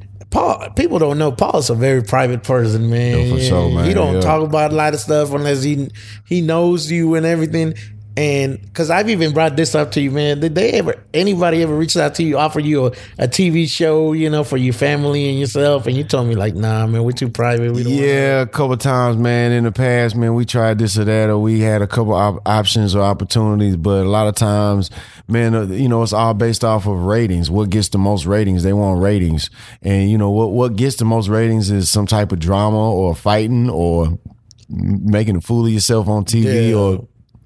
Paul, people don't know Paul's a very private person, man. Yeah, for sure, man. He don't yeah. talk about a lot of stuff unless he he knows you and everything. And because I've even brought this up to you, man. Did they ever, anybody ever reach out to you, offer you a, a T V show, you know, for your family and yourself? And you told me like, nah, man, we're too private. We don't yeah, a couple of times, man. In the past, man, we tried this or that, or we had a couple op- options or opportunities. But a lot of times, man, uh, you know, it's all based off of ratings. What gets the most ratings? They want ratings. And, you know, what, what gets the most ratings is some type of drama or fighting or making a fool of yourself on T V yeah. or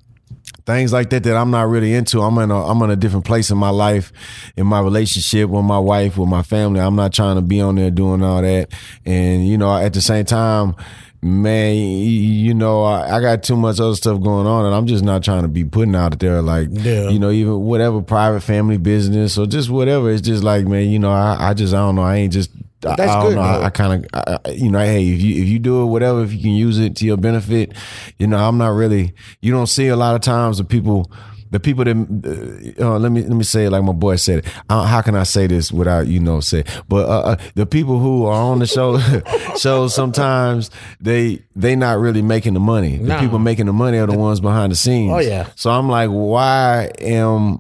things like that that I'm not really into. I'm in a I'm in a different place in my life, in my relationship with my wife, with my family. I'm not trying to be on there doing all that. And, you know, at the same time, Man, you know, I, I got too much other stuff going on, and I'm just not trying to be putting out there like, Yeah. you know, even whatever private family business or just whatever. It's just like, man, you know, I, I just I don't know. I ain't just. I, That's I don't good, know. I, though. I kind of, you know, hey, if you if you do it, whatever, if you can use it to your benefit, you know, I'm not really. You don't see a lot of times the people. The people that uh, let me let me say it like my boy said it. Uh, how can I say this without you know say? But uh, uh, the people who are on the show shows sometimes they they not really making the money. The Nah. people making the money are the ones behind the scenes. Oh, yeah. So I'm like, why am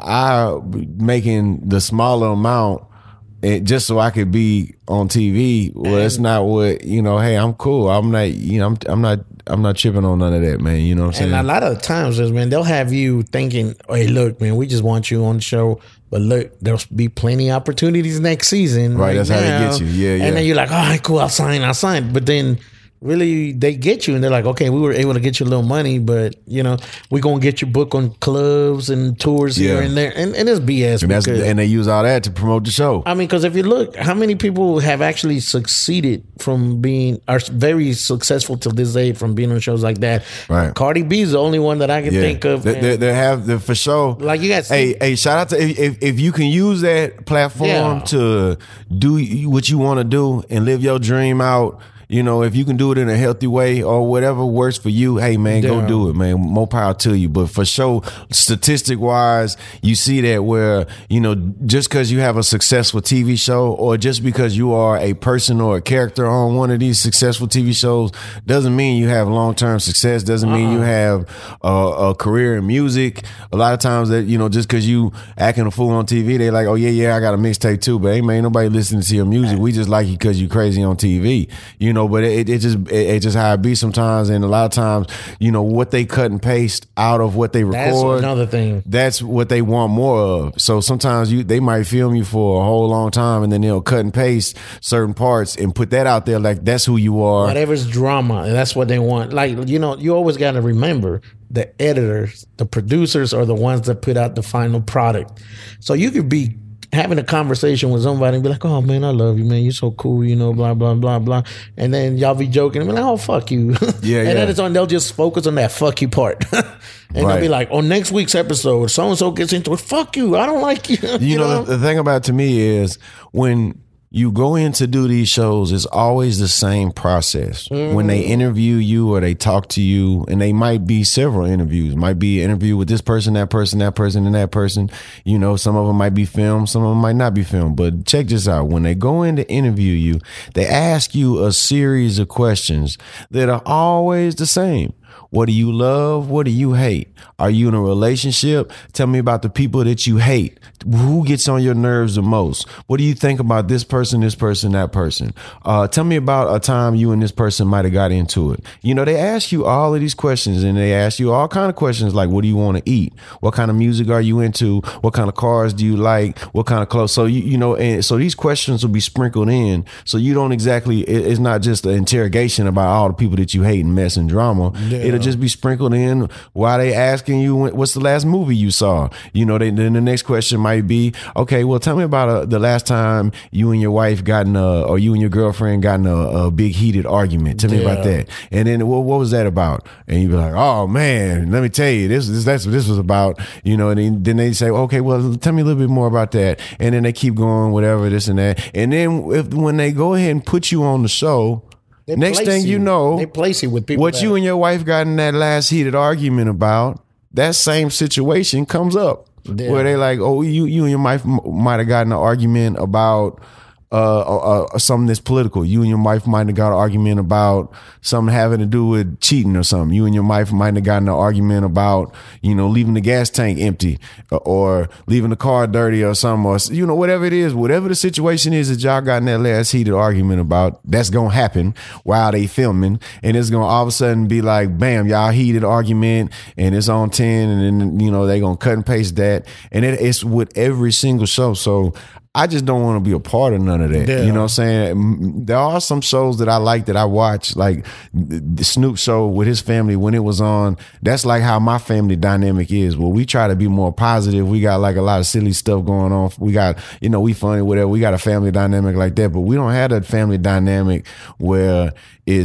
I making the smaller amount? And just so I could be on T V, well, it's not what you know. Hey, I'm cool. I'm not. You know, I'm. I'm not. I'm not tripping on none of that, man. You know what I'm saying? And a lot of times, is, man, they'll have you thinking, "Hey, look, man, we just want you on the show, but look, there'll be plenty of opportunities next season." Right, that's how they now." get you. Yeah, yeah. And then you're like, "All right, cool, I'll sign, I'll sign." But then, really, they get you, and they're like, "Okay, we were able to get you a little money, but you know, we're gonna get your book on clubs and tours here Yeah. and there," and, and it's B S. And, that's, because, and they use all that to promote the show. I mean, because if you look, how many people have actually succeeded from being, are very successful to this day from being on shows like that? Right. Cardi B is the only one that I can Yeah, think of. they, man. they, they have the for sure. Like you got, Hey, hey! Shout out to if if, if you can use that platform Yeah. to do what you want to do and live your dream out. You know, if you can do it in a healthy way or whatever works for you, hey man, Yeah. go do it, man. More power to you. But for sure, statistic wise, you see that where, you know, just because you have a successful T V show or just because you are a person or a character on one of these successful T V shows doesn't mean you have long term success, doesn't mean you have a, a career in music. A lot of times that, you know, just because you acting a fool on T V, they like, oh yeah, yeah, I got a mixtape too, but hey man, ain't nobody listening to your music. We just like you because you crazy on T V. You know, but it, it just it, it just how it be sometimes, and a lot of times, you know, what they cut and paste out of what they that's record. another thing. That's what they want more of. So sometimes you they might film you for a whole long time, and then they'll cut and paste certain parts and put that out there like that's who you are. Whatever's drama, and that's what they want. Like, you know, you always got to remember the editors, the producers are the ones that put out the final product. So you could be having a conversation with somebody and be like, "Oh man, I love you, man. You're so cool, you know, blah blah blah blah," and then y'all be joking and be like, "Oh fuck you," Yeah, and yeah. then it's on. They'll just focus on that fuck you part, and Right. they'll be like, "On next week's episode, so and so gets into it. Fuck you. I don't like you." You, know, The, the thing about it to me is when you go in to do these shows, it's always the same process. Mm-hmm. When they interview you or they talk to you, and they might be several interviews, might be an interview with this person, that person, that person, and that person. You know, some of them might be filmed, some of them might not be filmed. But check this out. When they go in to interview you, they ask you a series of questions that are always the same. What do you love? What do you hate? Are you in a relationship? Tell me about the people that you hate. Who gets on your nerves the most? What do you think about this person, this person, that person? Uh, tell me about a time you and this person might have got into it. You know, they ask you all of these questions, and they ask you all kind of questions like, what do you want to eat? What kind of music are you into? What kind of cars do you like? What kind of clothes? So, you, you know, and so these questions will be sprinkled in. So you don't exactly, it, it's not just an interrogation about all the people that you hate and mess and drama. Yeah. It'll just be sprinkled in while they asking you what's the last movie you saw. You know, they, then the next question might be, okay, well, tell me about uh, the last time you and your wife got in a, or you and your girlfriend got in a, a big heated argument. Tell me Yeah. about that. And then what, what was that about? And you'd be like, oh man, let me tell you, this this that's what this was about. You know, and then, then they say, okay, well, tell me a little bit more about that. And then they keep going, whatever, this and that. And then if when they go ahead and put you on the show, They next place thing you know, they place you with people. what that- you and your wife got in that last heated argument about, that same situation comes up. Yeah. Where they like, oh, you you and your wife m- might have gotten an argument about uh, uh, uh, something that's political. You and your wife might have got an argument about something having to do with cheating or something. You and your wife might have gotten an argument about, you know, leaving the gas tank empty or, or leaving the car dirty or something, or, you know, whatever it is, whatever the situation is that y'all got in that last heated argument about, that's going to happen while they filming. And it's going to all of a sudden be like, bam, y'all heated argument and it's on ten. And then, you know, they going to cut and paste that. And it, it's with every single show. So I just don't want to be a part of none of that. Yeah. You know what I'm saying? There are some shows that I like that I watch, like the Snoop show with his family when it was on. That's like how my family dynamic is. Well, we try to be more positive. We got like a lot of silly stuff going on. We got, you know, we funny, whatever. We got a family dynamic like that, but we don't have that family dynamic where it's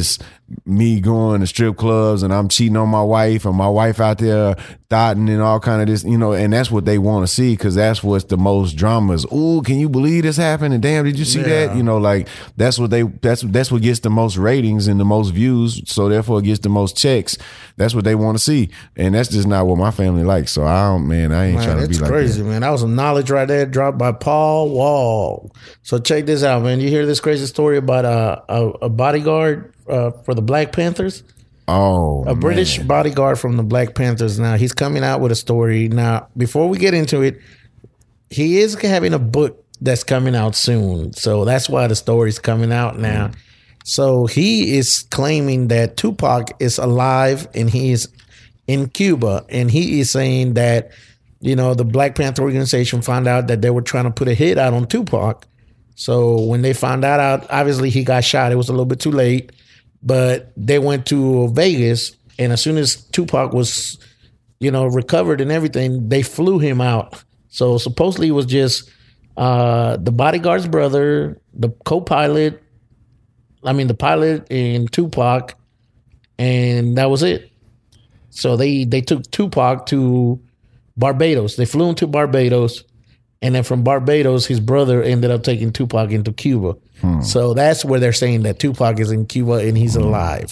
me going to strip clubs and I'm cheating on my wife, or my wife out there thotting and all kind of this, you know, and that's what they want to see, because that's what's the most dramas. Ooh, can you believe this happened? And damn, did you see Yeah. that? You know, like that's what they that's that's what gets the most ratings and the most views. So therefore, it gets the most checks. That's what they want to see, and that's just not what my family likes. So I don't, man, I ain't Man, trying to be it's like crazy, that. man. That was some knowledge right there dropped by Paul Wall. So check this out, man. You hear this crazy story about a, a, a bodyguard uh, for the Black Panthers? Oh, A British man. bodyguard from the Black Panthers. Now, he's coming out with a story. Now, before we get into it, he is having a book that's coming out soon. So that's why the story's coming out now. Mm. So he is claiming that Tupac is alive and he is in Cuba. And he is saying that, you know, the Black Panther organization found out that they were trying to put a hit out on Tupac. So when they found that out, obviously he got shot. It was a little bit too late. But they went to Vegas, and as soon as Tupac was, you know, recovered and everything, they flew him out. So supposedly it was just uh, the bodyguard's brother, the co-pilot, I mean the pilot, and Tupac, and that was it. So they, they took Tupac to Barbados. They flew him to Barbados, and then from Barbados, his brother ended up taking Tupac into Cuba. Hmm. So that's where they're saying that Tupac is in Cuba and he's hmm. alive.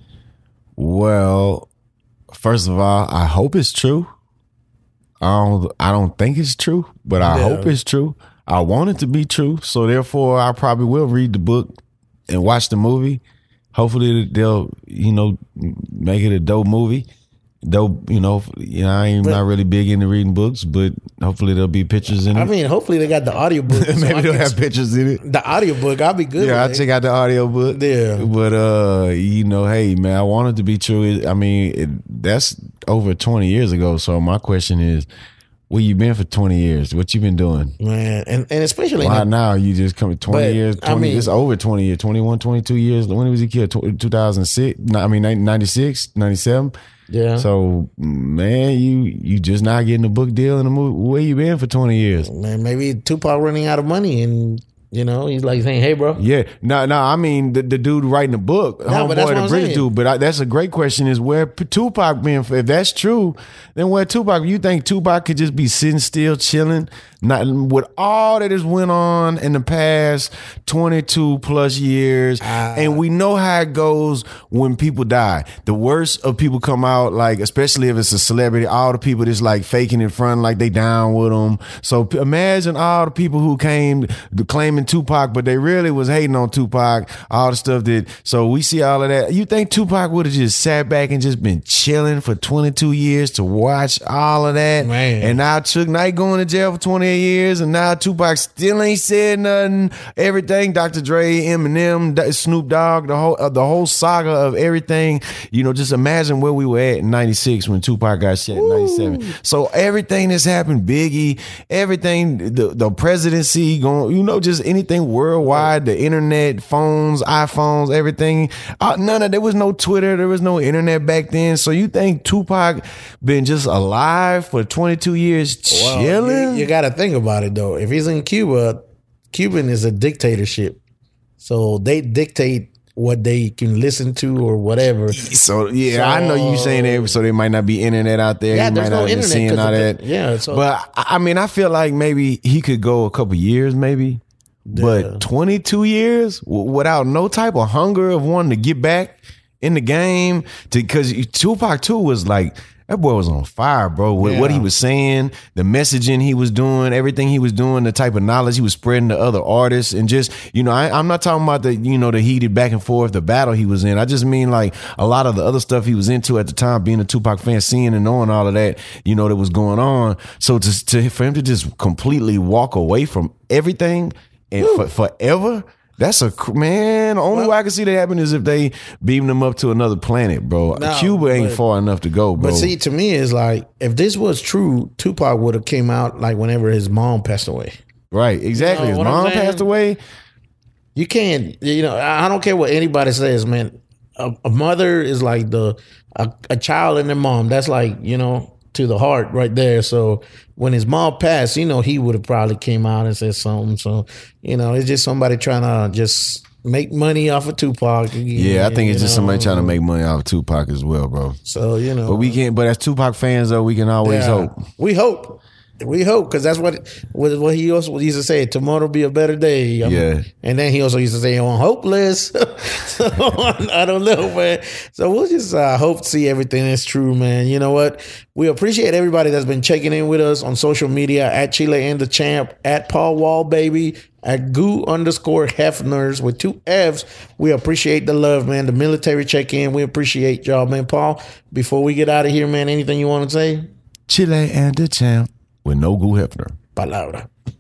Well, first of all, I hope it's true. I don't I don't think it's true, but I yeah. hope it's true. I want it to be true. So therefore, I probably will read the book and watch the movie. Hopefully they'll, you know, make it a dope movie. Though, you know, you know, I ain't but, not really big into reading books, but hopefully there'll be pictures in it. I mean, hopefully they got the audiobook. Maybe so they'll have pictures in it. The audiobook, I'll be good. Yeah, I'll it. check out the audiobook. Yeah. But, uh, you know, hey, man, I want it to be true. I mean, it, that's over twenty years ago. So my question is, where you been for twenty years? What you been doing? Man, and, and especially why now you just come twenty but, years, twenty, I mean, it's over twenty years, twenty-one, twenty-two years. When was he killed? two thousand six? I mean, ninety-six, ninety-seven? Yeah. So, man, you you just not getting a book deal in the movie. Where you been for twenty years? Man, maybe Tupac running out of money and, you know, he's like saying, hey, bro. Yeah. No, no, I mean, the, the dude writing the book, no, homeboy, the British dude. But I, that's a great question is where Tupac been? If that's true, then where Tupac, you think Tupac could just be sitting still, chilling, not with all that has went on in the past twenty-two plus years. Uh, and we know how it goes when people die. The worst of people come out, like, especially if it's a celebrity, all the people that's like faking in front, like they down with them. So imagine all the people who came claiming Tupac, but they really was hating on Tupac, all the stuff that, so we see all of that. You think Tupac would have just sat back and just been chilling for twenty-two years to watch all of that? Man. And now Chuck Knight going to jail for twenty-eight years, and now Tupac still ain't said nothing. Everything, Doctor Dre, Eminem, Snoop Dogg, the whole uh, the whole saga of everything. You know, just imagine where we were at in ninety-six when Tupac got shot in ninety-seven. So everything that's happened, Biggie, everything, the, the presidency going, you know, just anything worldwide, the internet, phones, iPhones, everything. Uh, none of there was no Twitter, there was no internet back then. So you think Tupac been just alive for twenty-two years chilling? Well, you, you got to think about it though. If he's in Cuba, Cuban is a dictatorship, so they dictate what they can listen to or whatever. So yeah, so, I know you saying that, so there might not be internet out there. Yeah, you there's might no not internet. Seeing all that. The, yeah, so, but I mean, I feel like maybe he could go a couple years, maybe. Yeah. But twenty-two years w- without no type of hunger of wanting to get back in the game, to because Tupac too was like, that boy was on fire, bro. With yeah. what he was saying, the messaging he was doing, everything he was doing, the type of knowledge he was spreading to other artists, and just, you know, I, I'm not talking about the, you know, the heated back and forth, the battle he was in. I just mean like a lot of the other stuff he was into at the time, being a Tupac fan, seeing and knowing all of that, you know, that was going on. So to, to for him to just completely walk away from everything and for, forever. That's a, man, the only well, way I can see that happen is if they beam them up to another planet, bro. No, Cuba ain't but, far enough to go, bro. But see, to me, it's like, if this was true, Tupac would have came out like whenever his mom passed away. Right, exactly. You know his mom passed away. You can't, you know, I don't care what anybody says, man. A, a mother is like the, a, a child and their mom. That's like, you know, to the heart right there. So when his mom passed, you know, he would have probably came out and said something. So, you know, it's just somebody trying to just make money off of Tupac. Yeah, I think it's just know? somebody trying to make money off of Tupac as well, bro. So, you know. But we can but as Tupac fans though, we can always yeah, hope. We hope. We hope, because that's what what what he also used to say. Tomorrow will be a better day. I'm, yeah. And then he also used to say, "I'm hopeless." So I don't know, man. So we'll just uh, hope to see everything is true, man. You know what? We appreciate everybody that's been checking in with us on social media at Chile and the Champ, at Paul Wall Baby, at Goo underscore Hefners with two F's. We appreciate the love, man. The military check in. We appreciate y'all, man. Paul, before we get out of here, man, anything you want to say? Chile and the Champ. With no Goo Hefner. Palabra.